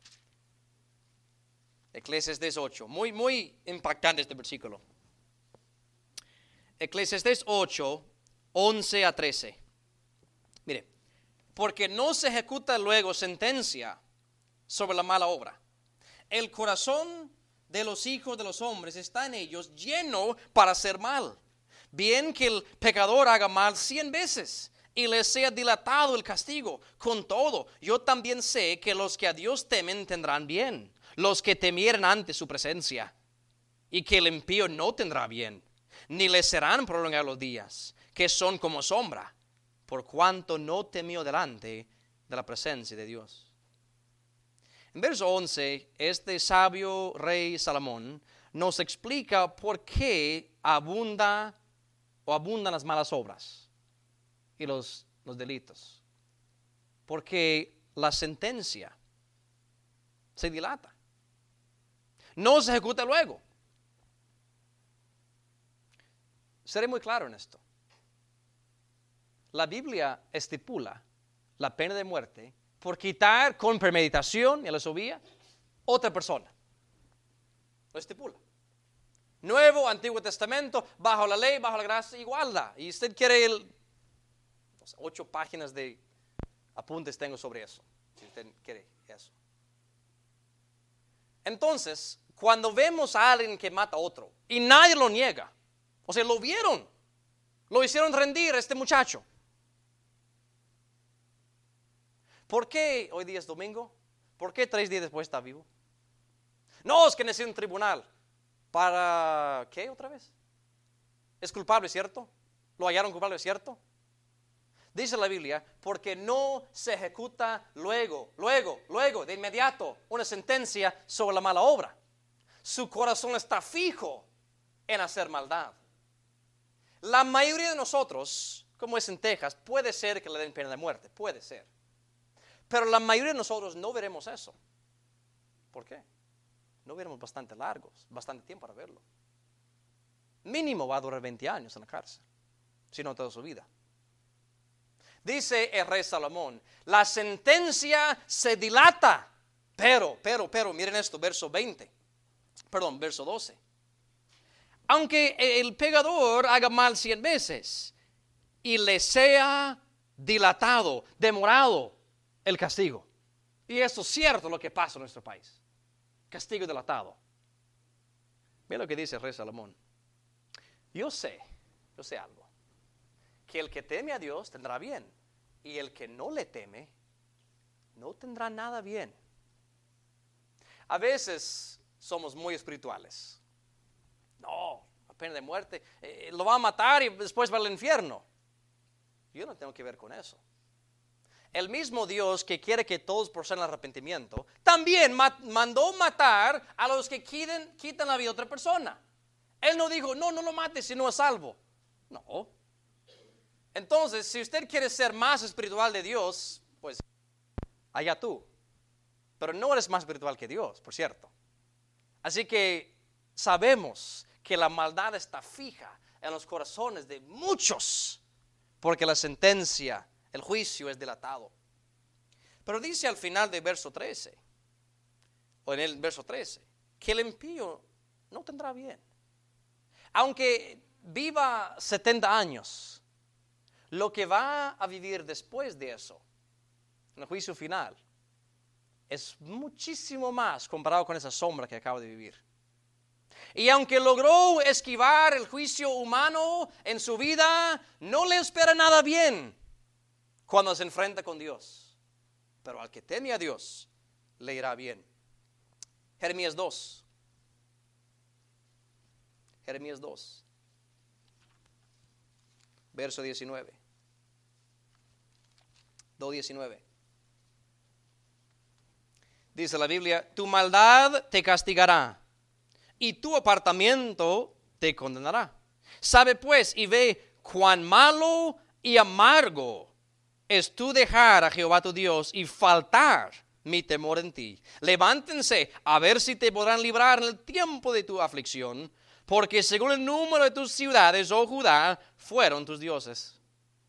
Eclesiastés 8. Muy impactante este versículo. Eclesiastés 8, 11 a 13. Mire, porque no se ejecuta luego sentencia sobre la mala obra. El corazón de los hijos de los hombres está en ellos lleno para hacer mal. Bien que el pecador haga mal 100 veces y le sea dilatado el castigo. Con todo, yo también sé que los que a Dios temen tendrán bien, los que temieren ante su presencia, y que el impío no tendrá bien, ni le serán prolongados los días, que son como sombra, por cuanto no temió delante de la presencia de Dios. En verso 11, este sabio rey Salomón nos explica por qué abundan las malas obras y los delitos. Porque la sentencia se dilata. No se ejecuta luego. Seré muy claro en esto. La Biblia estipula la pena de muerte por quitar con premeditación, ya lo sabía, otra persona. Lo estipula. Nuevo, Antiguo Testamento, bajo la ley, bajo la gracia, igualdad. Y usted quiere 8 páginas de apuntes tengo sobre eso, si usted quiere eso. Entonces, cuando vemos a alguien que mata a otro, y nadie lo niega, o sea, lo vieron, lo hicieron rendir a este muchacho. ¿Por qué hoy día es domingo? ¿Por qué 3 días después está vivo? No, es que necesita un tribunal. ¿Para qué otra vez? ¿Es culpable, cierto? ¿Lo hallaron culpable, cierto? Dice la Biblia, porque no se ejecuta luego, de inmediato, una sentencia sobre la mala obra. Su corazón está fijo en hacer maldad. La mayoría de nosotros, como es en Texas, puede ser que le den pena de muerte, puede ser. Pero la mayoría de nosotros no veremos eso. ¿Por qué? No veremos bastante tiempo para verlo. Mínimo va a durar 20 años en la cárcel, si no toda su vida. Dice el rey Salomón, la sentencia se dilata, pero, miren esto, verso 12. Aunque el pecador haga mal 100 veces y le sea dilatado, demorado el castigo. Y esto es cierto lo que pasa en nuestro país. Castigo dilatado. Mira lo que dice el rey Salomón. Yo sé algo. Que el que teme a Dios tendrá bien. Y el que no le teme, no tendrá nada bien. A veces somos muy espirituales. No, la pena de muerte, lo va a matar y después va al infierno. Yo no tengo que ver con eso. El mismo Dios que quiere que todos procedan al arrepentimiento, también mandó matar a los que quitan la vida de otra persona. Él no dijo, no lo mates si no es salvo. No. Entonces, si usted quiere ser más espiritual de Dios, pues allá tú. Pero no eres más espiritual que Dios, por cierto. Así que sabemos que la maldad está fija en los corazones de muchos, porque la sentencia, el juicio es dilatado. Pero dice al final del verso 13, o en el verso 13, que el impío no tendrá bien. Aunque viva 70 años, lo que va a vivir después de eso, en el juicio final, es muchísimo más comparado con esa sombra que acaba de vivir. Y aunque logró esquivar el juicio humano en su vida, no le espera nada bien cuando se enfrenta con Dios. Pero al que teme a Dios, le irá bien. Jeremías 2. Jeremías 2. Verso 19. 2:19. Dice la Biblia, tu maldad te castigará y tu apartamiento te condenará. Sabe pues y ve cuán malo y amargo es tú dejar a Jehová tu Dios y faltar mi temor en ti. Levántense a ver si te podrán librar en el tiempo de tu aflicción, porque según el número de tus ciudades, oh Judá, fueron tus dioses.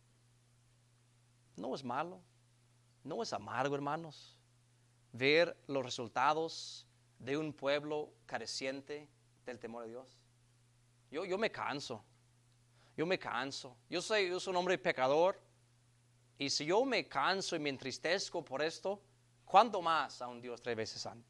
No es malo, no es amargo, hermanos, ver los resultados de un pueblo careciente del temor de Dios. Yo me canso. Yo soy un hombre pecador. Y si yo me canso y me entristezco por esto, ¿cuánto más a un Dios 3 veces santo?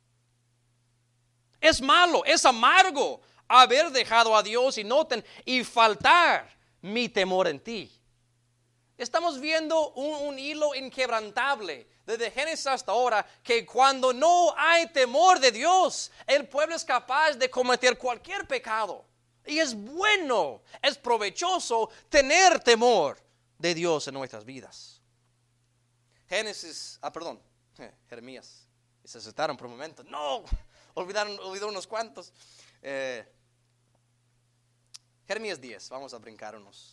Es malo, es amargo haber dejado a Dios y faltar mi temor en ti. Estamos viendo un hilo inquebrantable desde Génesis hasta ahora, que cuando no hay temor de Dios, el pueblo es capaz de cometer cualquier pecado. Y es bueno, es provechoso tener temor de Dios en nuestras vidas. Jeremías. Y se asustaron por un momento. No, olvidó unos cuantos. Jeremías 10, vamos a brincar unos.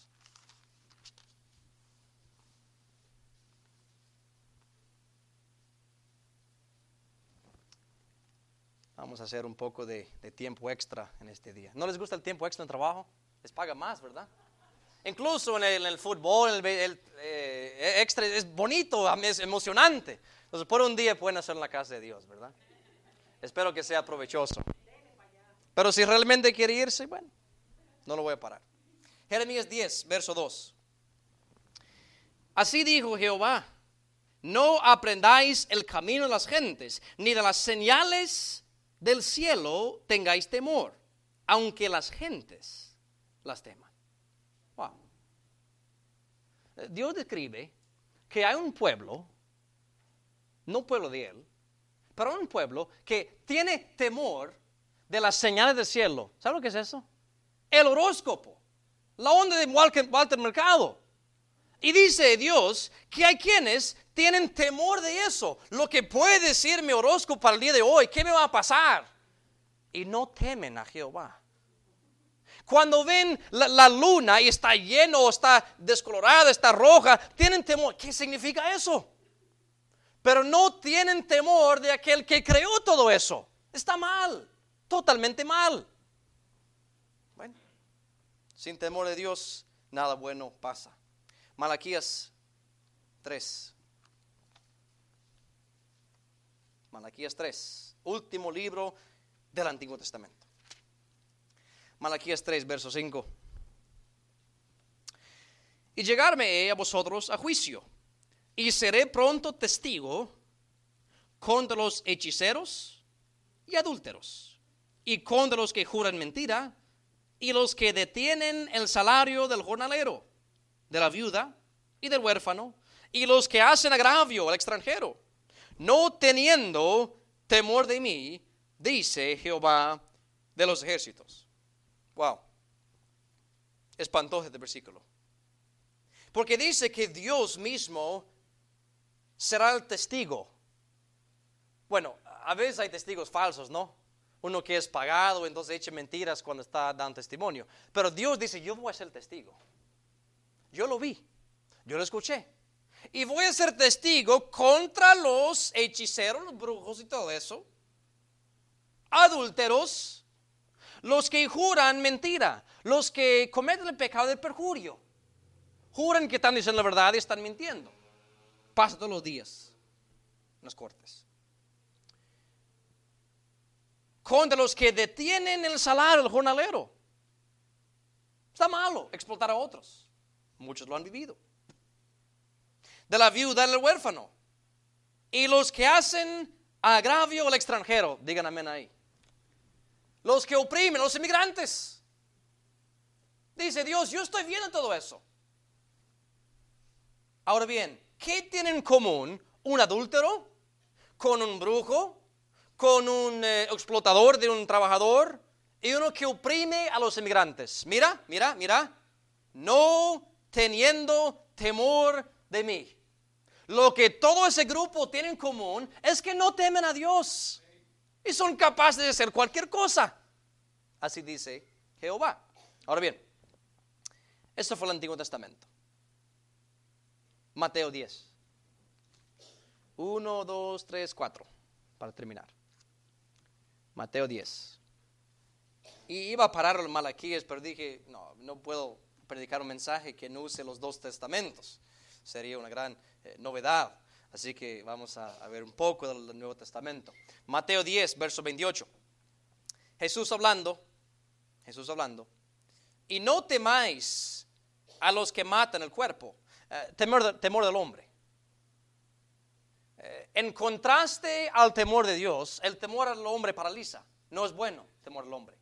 Vamos a hacer un poco de tiempo extra en este día. ¿No les gusta el tiempo extra en trabajo? Les paga más, ¿verdad? Incluso en el fútbol, el extra es bonito, es emocionante. Entonces, por un día pueden hacer en la casa de Dios, ¿verdad? Espero que sea provechoso. Pero si realmente quiere irse, bueno, no lo voy a parar. Jeremías 10, verso 2. Así dijo Jehová, no aprendáis el camino de las gentes, ni de las señales del cielo tengáis temor, aunque las gentes las teman. Wow. Dios describe que hay un pueblo, no pueblo de él, pero un pueblo que tiene temor de las señales del cielo. ¿Sabe lo que es eso? El horóscopo, la onda de Walter Mercado. Y dice Dios que hay quienes tienen temor de eso. Lo que puede decir mi horóscopo para el día de hoy, ¿qué me va a pasar? Y no temen a Jehová. Cuando ven la luna y está lleno, está descolorada, está roja, tienen temor. ¿Qué significa eso? Pero no tienen temor de aquel que creó todo eso. Está mal, totalmente mal. Bueno, sin temor de Dios, nada bueno pasa. Malaquías 3. Malaquías 3, último libro del Antiguo Testamento. Malaquías 3, verso 5. Y llegarme he a vosotros a juicio, y seré pronto testigo contra los hechiceros y adúlteros, y contra los que juran mentira, y los que detienen el salario del jornalero, de la viuda y del huérfano, y los que hacen agravio al extranjero, no teniendo temor de mí, dice Jehová de los ejércitos. Wow, espantoso este versículo, porque dice que Dios mismo será el testigo. Bueno, a veces hay testigos falsos, ¿no? Uno que es pagado, entonces echa mentiras cuando está dando testimonio. Pero Dios dice, yo voy a ser testigo. Yo lo vi, yo lo escuché. Y voy a ser testigo contra los hechiceros, los brujos y todo eso. Adúlteros, los que juran mentira, los que cometen el pecado del perjurio. Juran que están diciendo la verdad y están mintiendo. Pasa todos los días en las cortes. Contra los que detienen el salario del jornalero. Está malo explotar a otros. Muchos lo han vivido. De la viuda y del huérfano. Y los que hacen agravio al extranjero. Digan amén ahí. Los que oprimen a los inmigrantes. Dice Dios, yo estoy viendo todo eso. Ahora bien, ¿qué tienen en común un adúltero con un brujo, con un explotador de un trabajador y uno que oprime a los inmigrantes. Mira, no teniendo temor de mí. Lo que todo ese grupo tiene en común es que no temen a Dios y son capaces de hacer cualquier cosa. Así dice Jehová. Ahora bien, esto fue el Antiguo Testamento. Mateo 10. 1, 2, 3, 4. Para terminar. Mateo 10. Y iba a parar el Malaquías, pero dije, no puedo predicar un mensaje que no use los dos testamentos. Sería una gran novedad. Así que vamos a ver un poco del Nuevo Testamento. Mateo 10, verso 28. Jesús hablando. Y no temáis a los que matan el cuerpo. Temor del hombre. En contraste al temor de Dios, el temor al hombre paraliza. No es bueno el temor al hombre.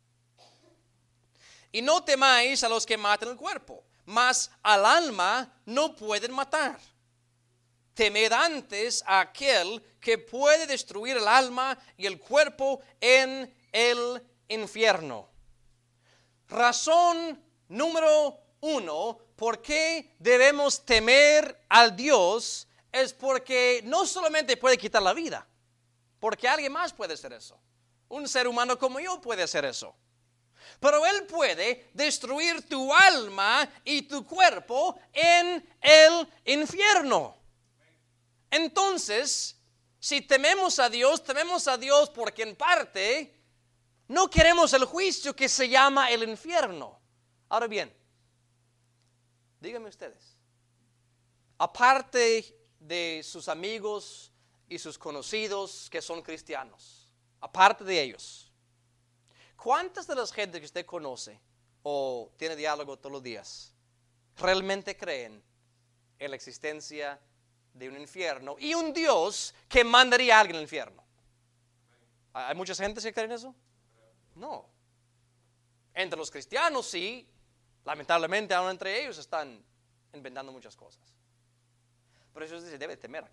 Y no temáis a los que matan el cuerpo, mas al alma no pueden matar. Temed antes a aquel que puede destruir el alma y el cuerpo en el infierno. Razón número 1, ¿por qué debemos temer al Dios? Es porque no solamente puede quitar la vida, porque alguien más puede hacer eso. Un ser humano como yo puede hacer eso. Pero Él puede destruir tu alma y tu cuerpo en el infierno. Entonces, si tememos a Dios porque en parte no queremos el juicio que se llama el infierno. Ahora bien, díganme ustedes, aparte de sus amigos y sus conocidos que son cristianos, aparte de ellos, ¿cuántas de las gentes que usted conoce o tiene diálogo todos los días realmente creen en la existencia de un infierno y un Dios que mandaría a alguien al infierno? ¿Hay muchas gentes que creen eso? No. Entre los cristianos sí, lamentablemente aún entre ellos están inventando muchas cosas. Pero Jesús dice, debe temer a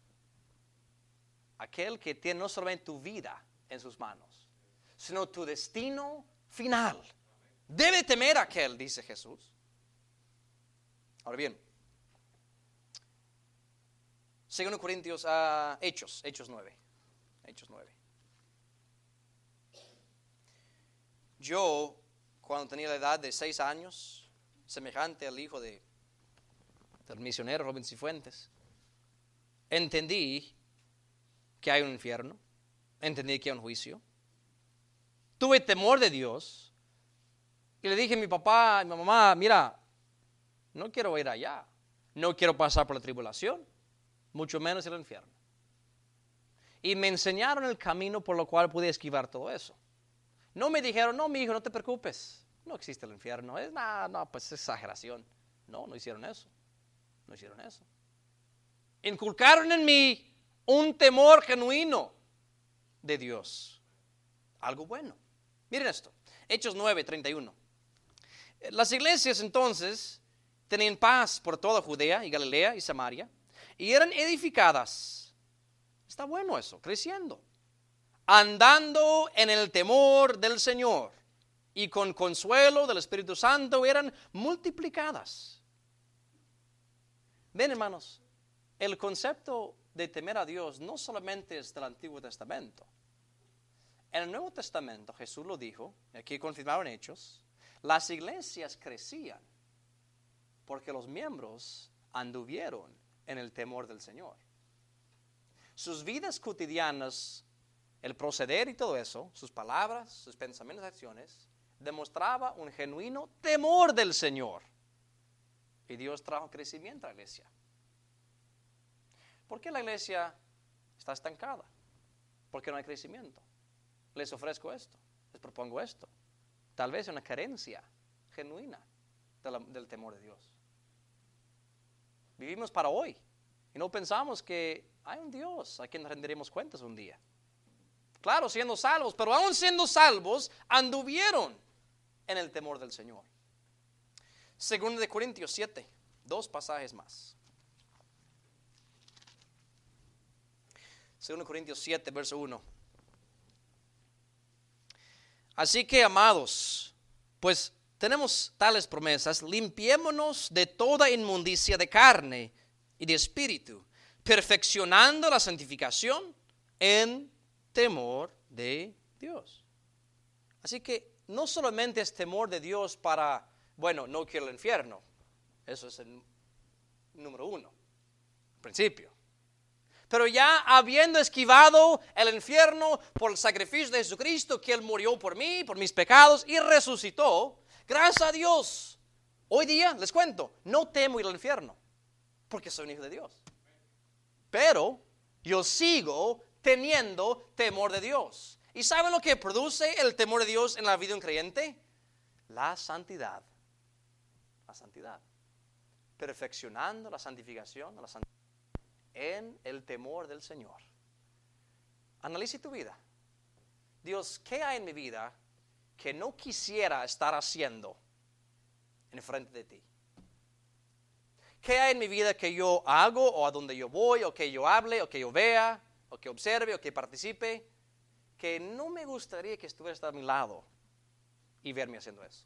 aquel que tiene no solamente tu vida en sus manos, sino tu destino final. Debe temer a aquel, dice Jesús. Ahora bien, 2 Corintios, Hechos 9. Yo, cuando tenía la edad de 6 años, semejante al hijo del misionero Robin Cifuentes, entendí que hay un infierno, entendí que hay un juicio. Tuve temor de Dios y le dije a mi papá y mi mamá, mira, no quiero ir allá, no quiero pasar por la tribulación, mucho menos el infierno. Y me enseñaron el camino por lo cual pude esquivar todo eso. No me dijeron, no, mi hijo, no te preocupes, no existe el infierno, pues es exageración. No hicieron eso. Inculcaron en mí un temor genuino de Dios. Algo bueno. Miren esto. Hechos 9:31. Las iglesias entonces tenían paz por toda Judea y Galilea y Samaria y eran edificadas. Está bueno eso, creciendo. Andando en el temor del Señor y con consuelo del Espíritu Santo eran multiplicadas. Ven, hermanos, el concepto de temer a Dios no solamente es del Antiguo Testamento. En el Nuevo Testamento Jesús lo dijo, aquí confirmaron Hechos, las iglesias crecían porque los miembros anduvieron en el temor del Señor. Sus vidas cotidianas, el proceder y todo eso, sus palabras, sus pensamientos y acciones, demostraba un genuino temor del Señor. Y Dios trajo crecimiento a la iglesia. ¿Por qué la iglesia está estancada? ¿Por qué no hay crecimiento? Les ofrezco esto, les propongo esto. Tal vez una carencia genuina del temor de Dios. Vivimos para hoy y no pensamos que hay un Dios a quien rendiremos cuentas un día. Claro, siendo salvos, pero aún siendo salvos, anduvieron en el temor del Señor. 2 Corintios 7, 2 pasajes más. 2 Corintios 7, verso 1. Así que, amados, pues tenemos tales promesas, limpiémonos de toda inmundicia de carne y de espíritu, perfeccionando la santificación en temor de Dios. Así que no solamente es temor de Dios para, bueno, no quiero el infierno. Eso es el número 1, principio. Pero ya habiendo esquivado el infierno por el sacrificio de Jesucristo, que Él murió por mí, por mis pecados, y resucitó, gracias a Dios, hoy día, les cuento, no temo ir al infierno, porque soy un hijo de Dios. Pero yo sigo teniendo temor de Dios. ¿Y saben lo que produce el temor de Dios en la vida de un creyente? La santidad. La santidad. Perfeccionando la santificación, la santidad en el temor del Señor. Analice tu vida. Dios, ¿qué hay en mi vida que no quisiera estar haciendo en frente de ti? ¿Qué hay en mi vida que yo hago o a donde yo voy o que yo hable o que yo vea o que observe o que participe que no me gustaría que estuvieras a mi lado y verme haciendo eso?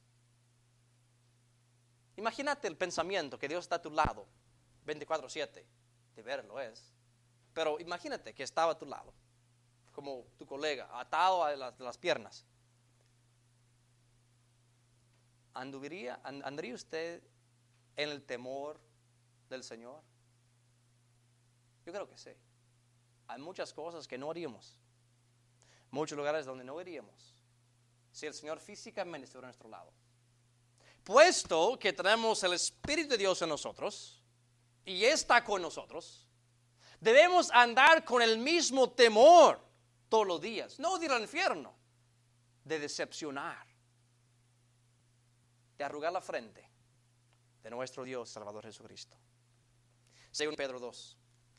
Imagínate el pensamiento que Dios está a tu lado 24/7. De verlo es. Pero imagínate que estaba a tu lado, como tu colega, atado a las piernas. ¿Andaría usted en el temor del Señor? Yo creo que sí. Hay muchas cosas que no haríamos, muchos lugares donde no iríamos si el Señor físicamente estuviera a nuestro lado. Puesto que tenemos el Espíritu de Dios en nosotros y está con nosotros, debemos andar con el mismo temor todos los días, no de ir al infierno, de decepcionar, de arrugar la frente de nuestro Dios Salvador Jesucristo. 2 Pedro 2.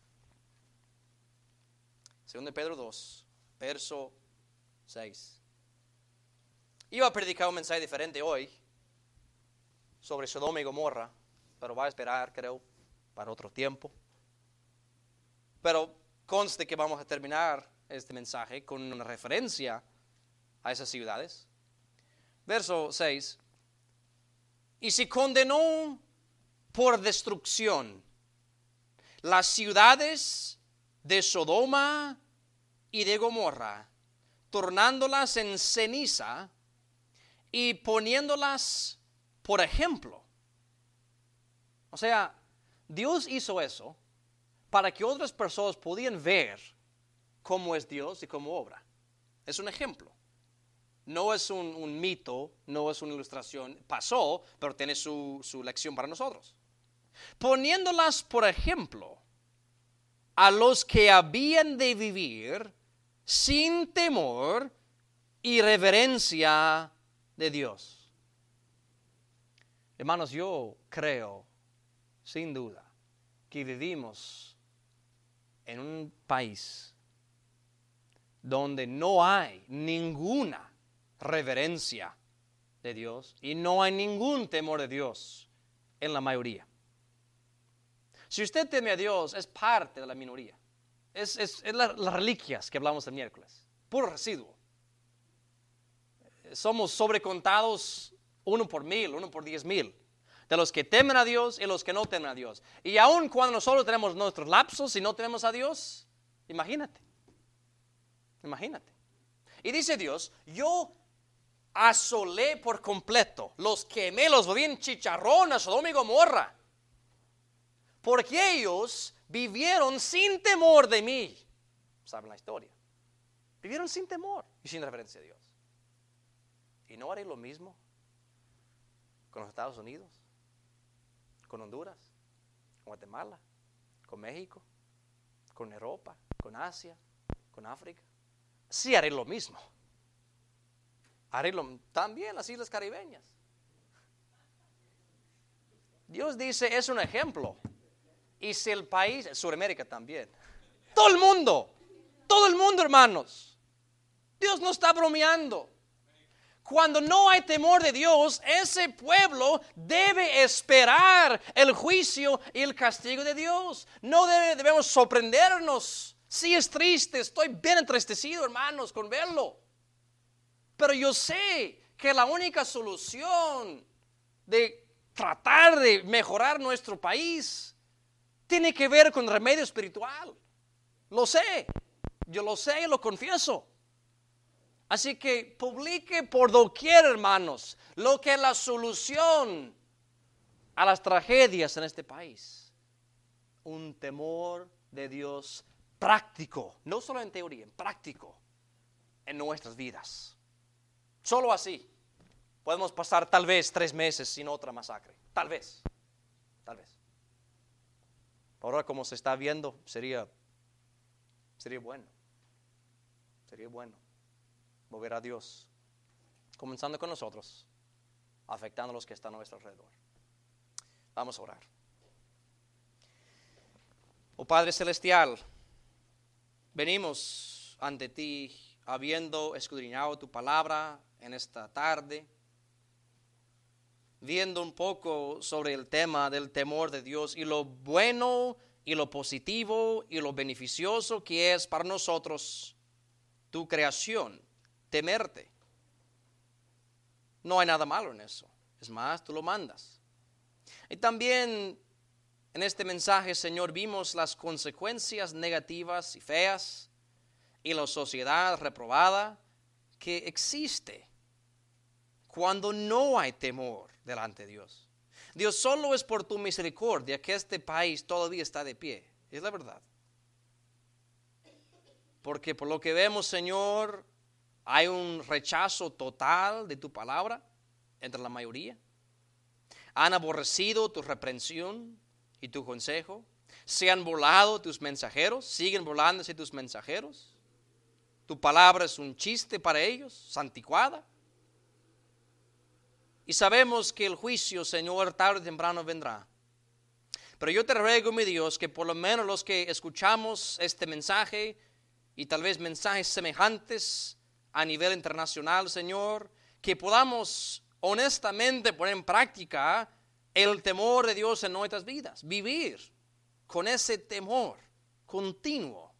2 Pedro 2, verso 6. Iba a predicar un mensaje diferente hoy sobre Sodoma y Gomorra, pero va a esperar, creo, para otro tiempo. Pero conste que vamos a terminar este mensaje con una referencia a esas ciudades. Verso 6. Y se condenó por destrucción las ciudades de Sodoma y de Gomorra, tornándolas en ceniza y poniéndolas por ejemplo. O sea, Dios hizo eso para que otras personas pudieran ver cómo es Dios y cómo obra. Es un ejemplo. No es un mito, no es una ilustración. Pasó, pero tiene su lección para nosotros. Poniéndolas por ejemplo a los que habían de vivir sin temor y reverencia de Dios. Hermanos, yo creo, sin duda, que vivimos en un país donde no hay ninguna reverencia de Dios y no hay ningún temor de Dios en la mayoría. Si usted teme a Dios, es parte de la minoría. Es las reliquias que hablamos el miércoles, puro residuo. Somos sobrecontados 1 por 1000, 1 por 10,000. De los que temen a Dios y los que no temen a Dios. Y aun cuando nosotros tenemos nuestros lapsos y no tenemos a Dios, imagínate. Y dice Dios, yo asolé por completo, los quemé, los volví en chicharrón a Sodoma y Gomorra, porque ellos vivieron sin temor de mí. ¿Saben la historia? Vivieron sin temor y sin reverencia a Dios. ¿Y no haré lo mismo con los Estados Unidos? ¿Con Honduras? ¿Con Guatemala? ¿Con México? ¿Con Europa? ¿Con Asia? ¿Con África? Sí haré lo mismo. También las islas caribeñas. Dios dice, es un ejemplo. Y si el país, Sudamérica también. Todo el mundo, hermanos. Dios no está bromeando. Cuando no hay temor de Dios, ese pueblo debe esperar el juicio y el castigo de Dios. No debemos sorprendernos Sí es triste, estoy bien entristecido, hermanos, con verlo. Pero yo sé que la única solución de tratar de mejorar nuestro país tiene que ver con remedio espiritual. Lo sé, yo lo sé y lo confieso. Así que publique por doquier, hermanos, lo que es la solución a las tragedias en este país. Un temor de Dios práctico, no solo en teoría, en práctico, en nuestras vidas. Solo así podemos pasar tal vez 3 meses sin otra masacre. Tal vez. Ahora como se está viendo, sería bueno. Sería bueno volver a Dios, comenzando con nosotros, afectando a los que están a nuestro alrededor. Vamos a orar. Oh Padre Celestial, venimos ante ti habiendo escudriñado tu palabra en esta tarde, viendo un poco sobre el tema del temor de Dios y lo bueno y lo positivo y lo beneficioso que es para nosotros tu creación, temerte. No hay nada malo en eso. Es más, tú lo mandas. Y también en este mensaje, Señor, vimos las consecuencias negativas y feas y la sociedad reprobada que existe cuando no hay temor delante de Dios. Dios, solo es por tu misericordia que este país todavía está de pie. Es la verdad. Porque por lo que vemos, Señor, hay un rechazo total de tu palabra entre la mayoría. Han aborrecido tu reprensión y tu consejo. Se han burlado tus mensajeros, siguen burlándose tus mensajeros. Tu palabra es un chiste para ellos, anticuada. Y sabemos que el juicio, Señor, tarde o temprano vendrá. Pero yo te ruego, mi Dios, que por lo menos los que escuchamos este mensaje y tal vez mensajes semejantes a nivel internacional, Señor, que podamos honestamente poner en práctica el temor de Dios en nuestras vidas. Vivir con ese temor continuo,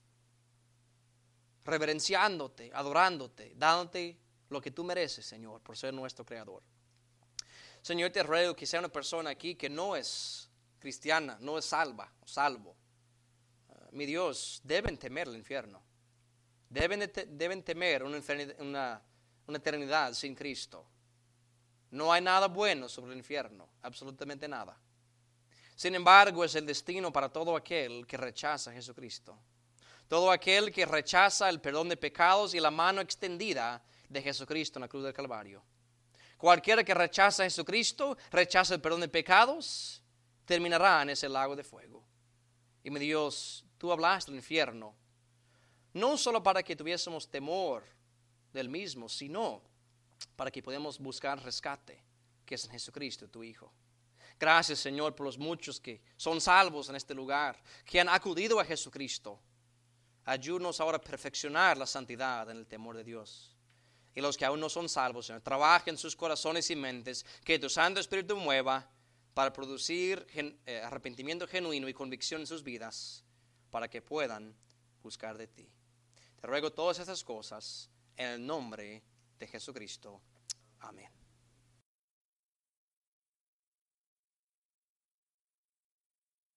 reverenciándote, adorándote, dándote lo que tú mereces, Señor, por ser nuestro Creador. Señor, te ruego que sea una persona aquí que no es cristiana, no es salvo. Mi Dios, deben temer el infierno. Deben temer una eternidad sin Cristo. No hay nada bueno sobre el infierno, absolutamente nada. Sin embargo, es el destino para todo aquel que rechaza a Jesucristo. Todo aquel que rechaza el perdón de pecados y la mano extendida de Jesucristo en la cruz del Calvario. Cualquiera que rechaza a Jesucristo, rechaza el perdón de pecados, terminará en ese lago de fuego. Y mi Dios, tú hablaste del infierno, no solo para que tuviésemos temor del mismo, sino para que podamos buscar rescate, que es en Jesucristo, tu Hijo. Gracias, Señor, por los muchos que son salvos en este lugar, que han acudido a Jesucristo. Ayúdanos ahora a perfeccionar la santidad en el temor de Dios. Y los que aún no son salvos, Señor, trabaja en sus corazones y mentes, que tu Santo Espíritu mueva para producir arrepentimiento genuino y convicción en sus vidas, para que puedan buscar de ti. Te ruego todas estas cosas en el nombre de Jesucristo. Amén.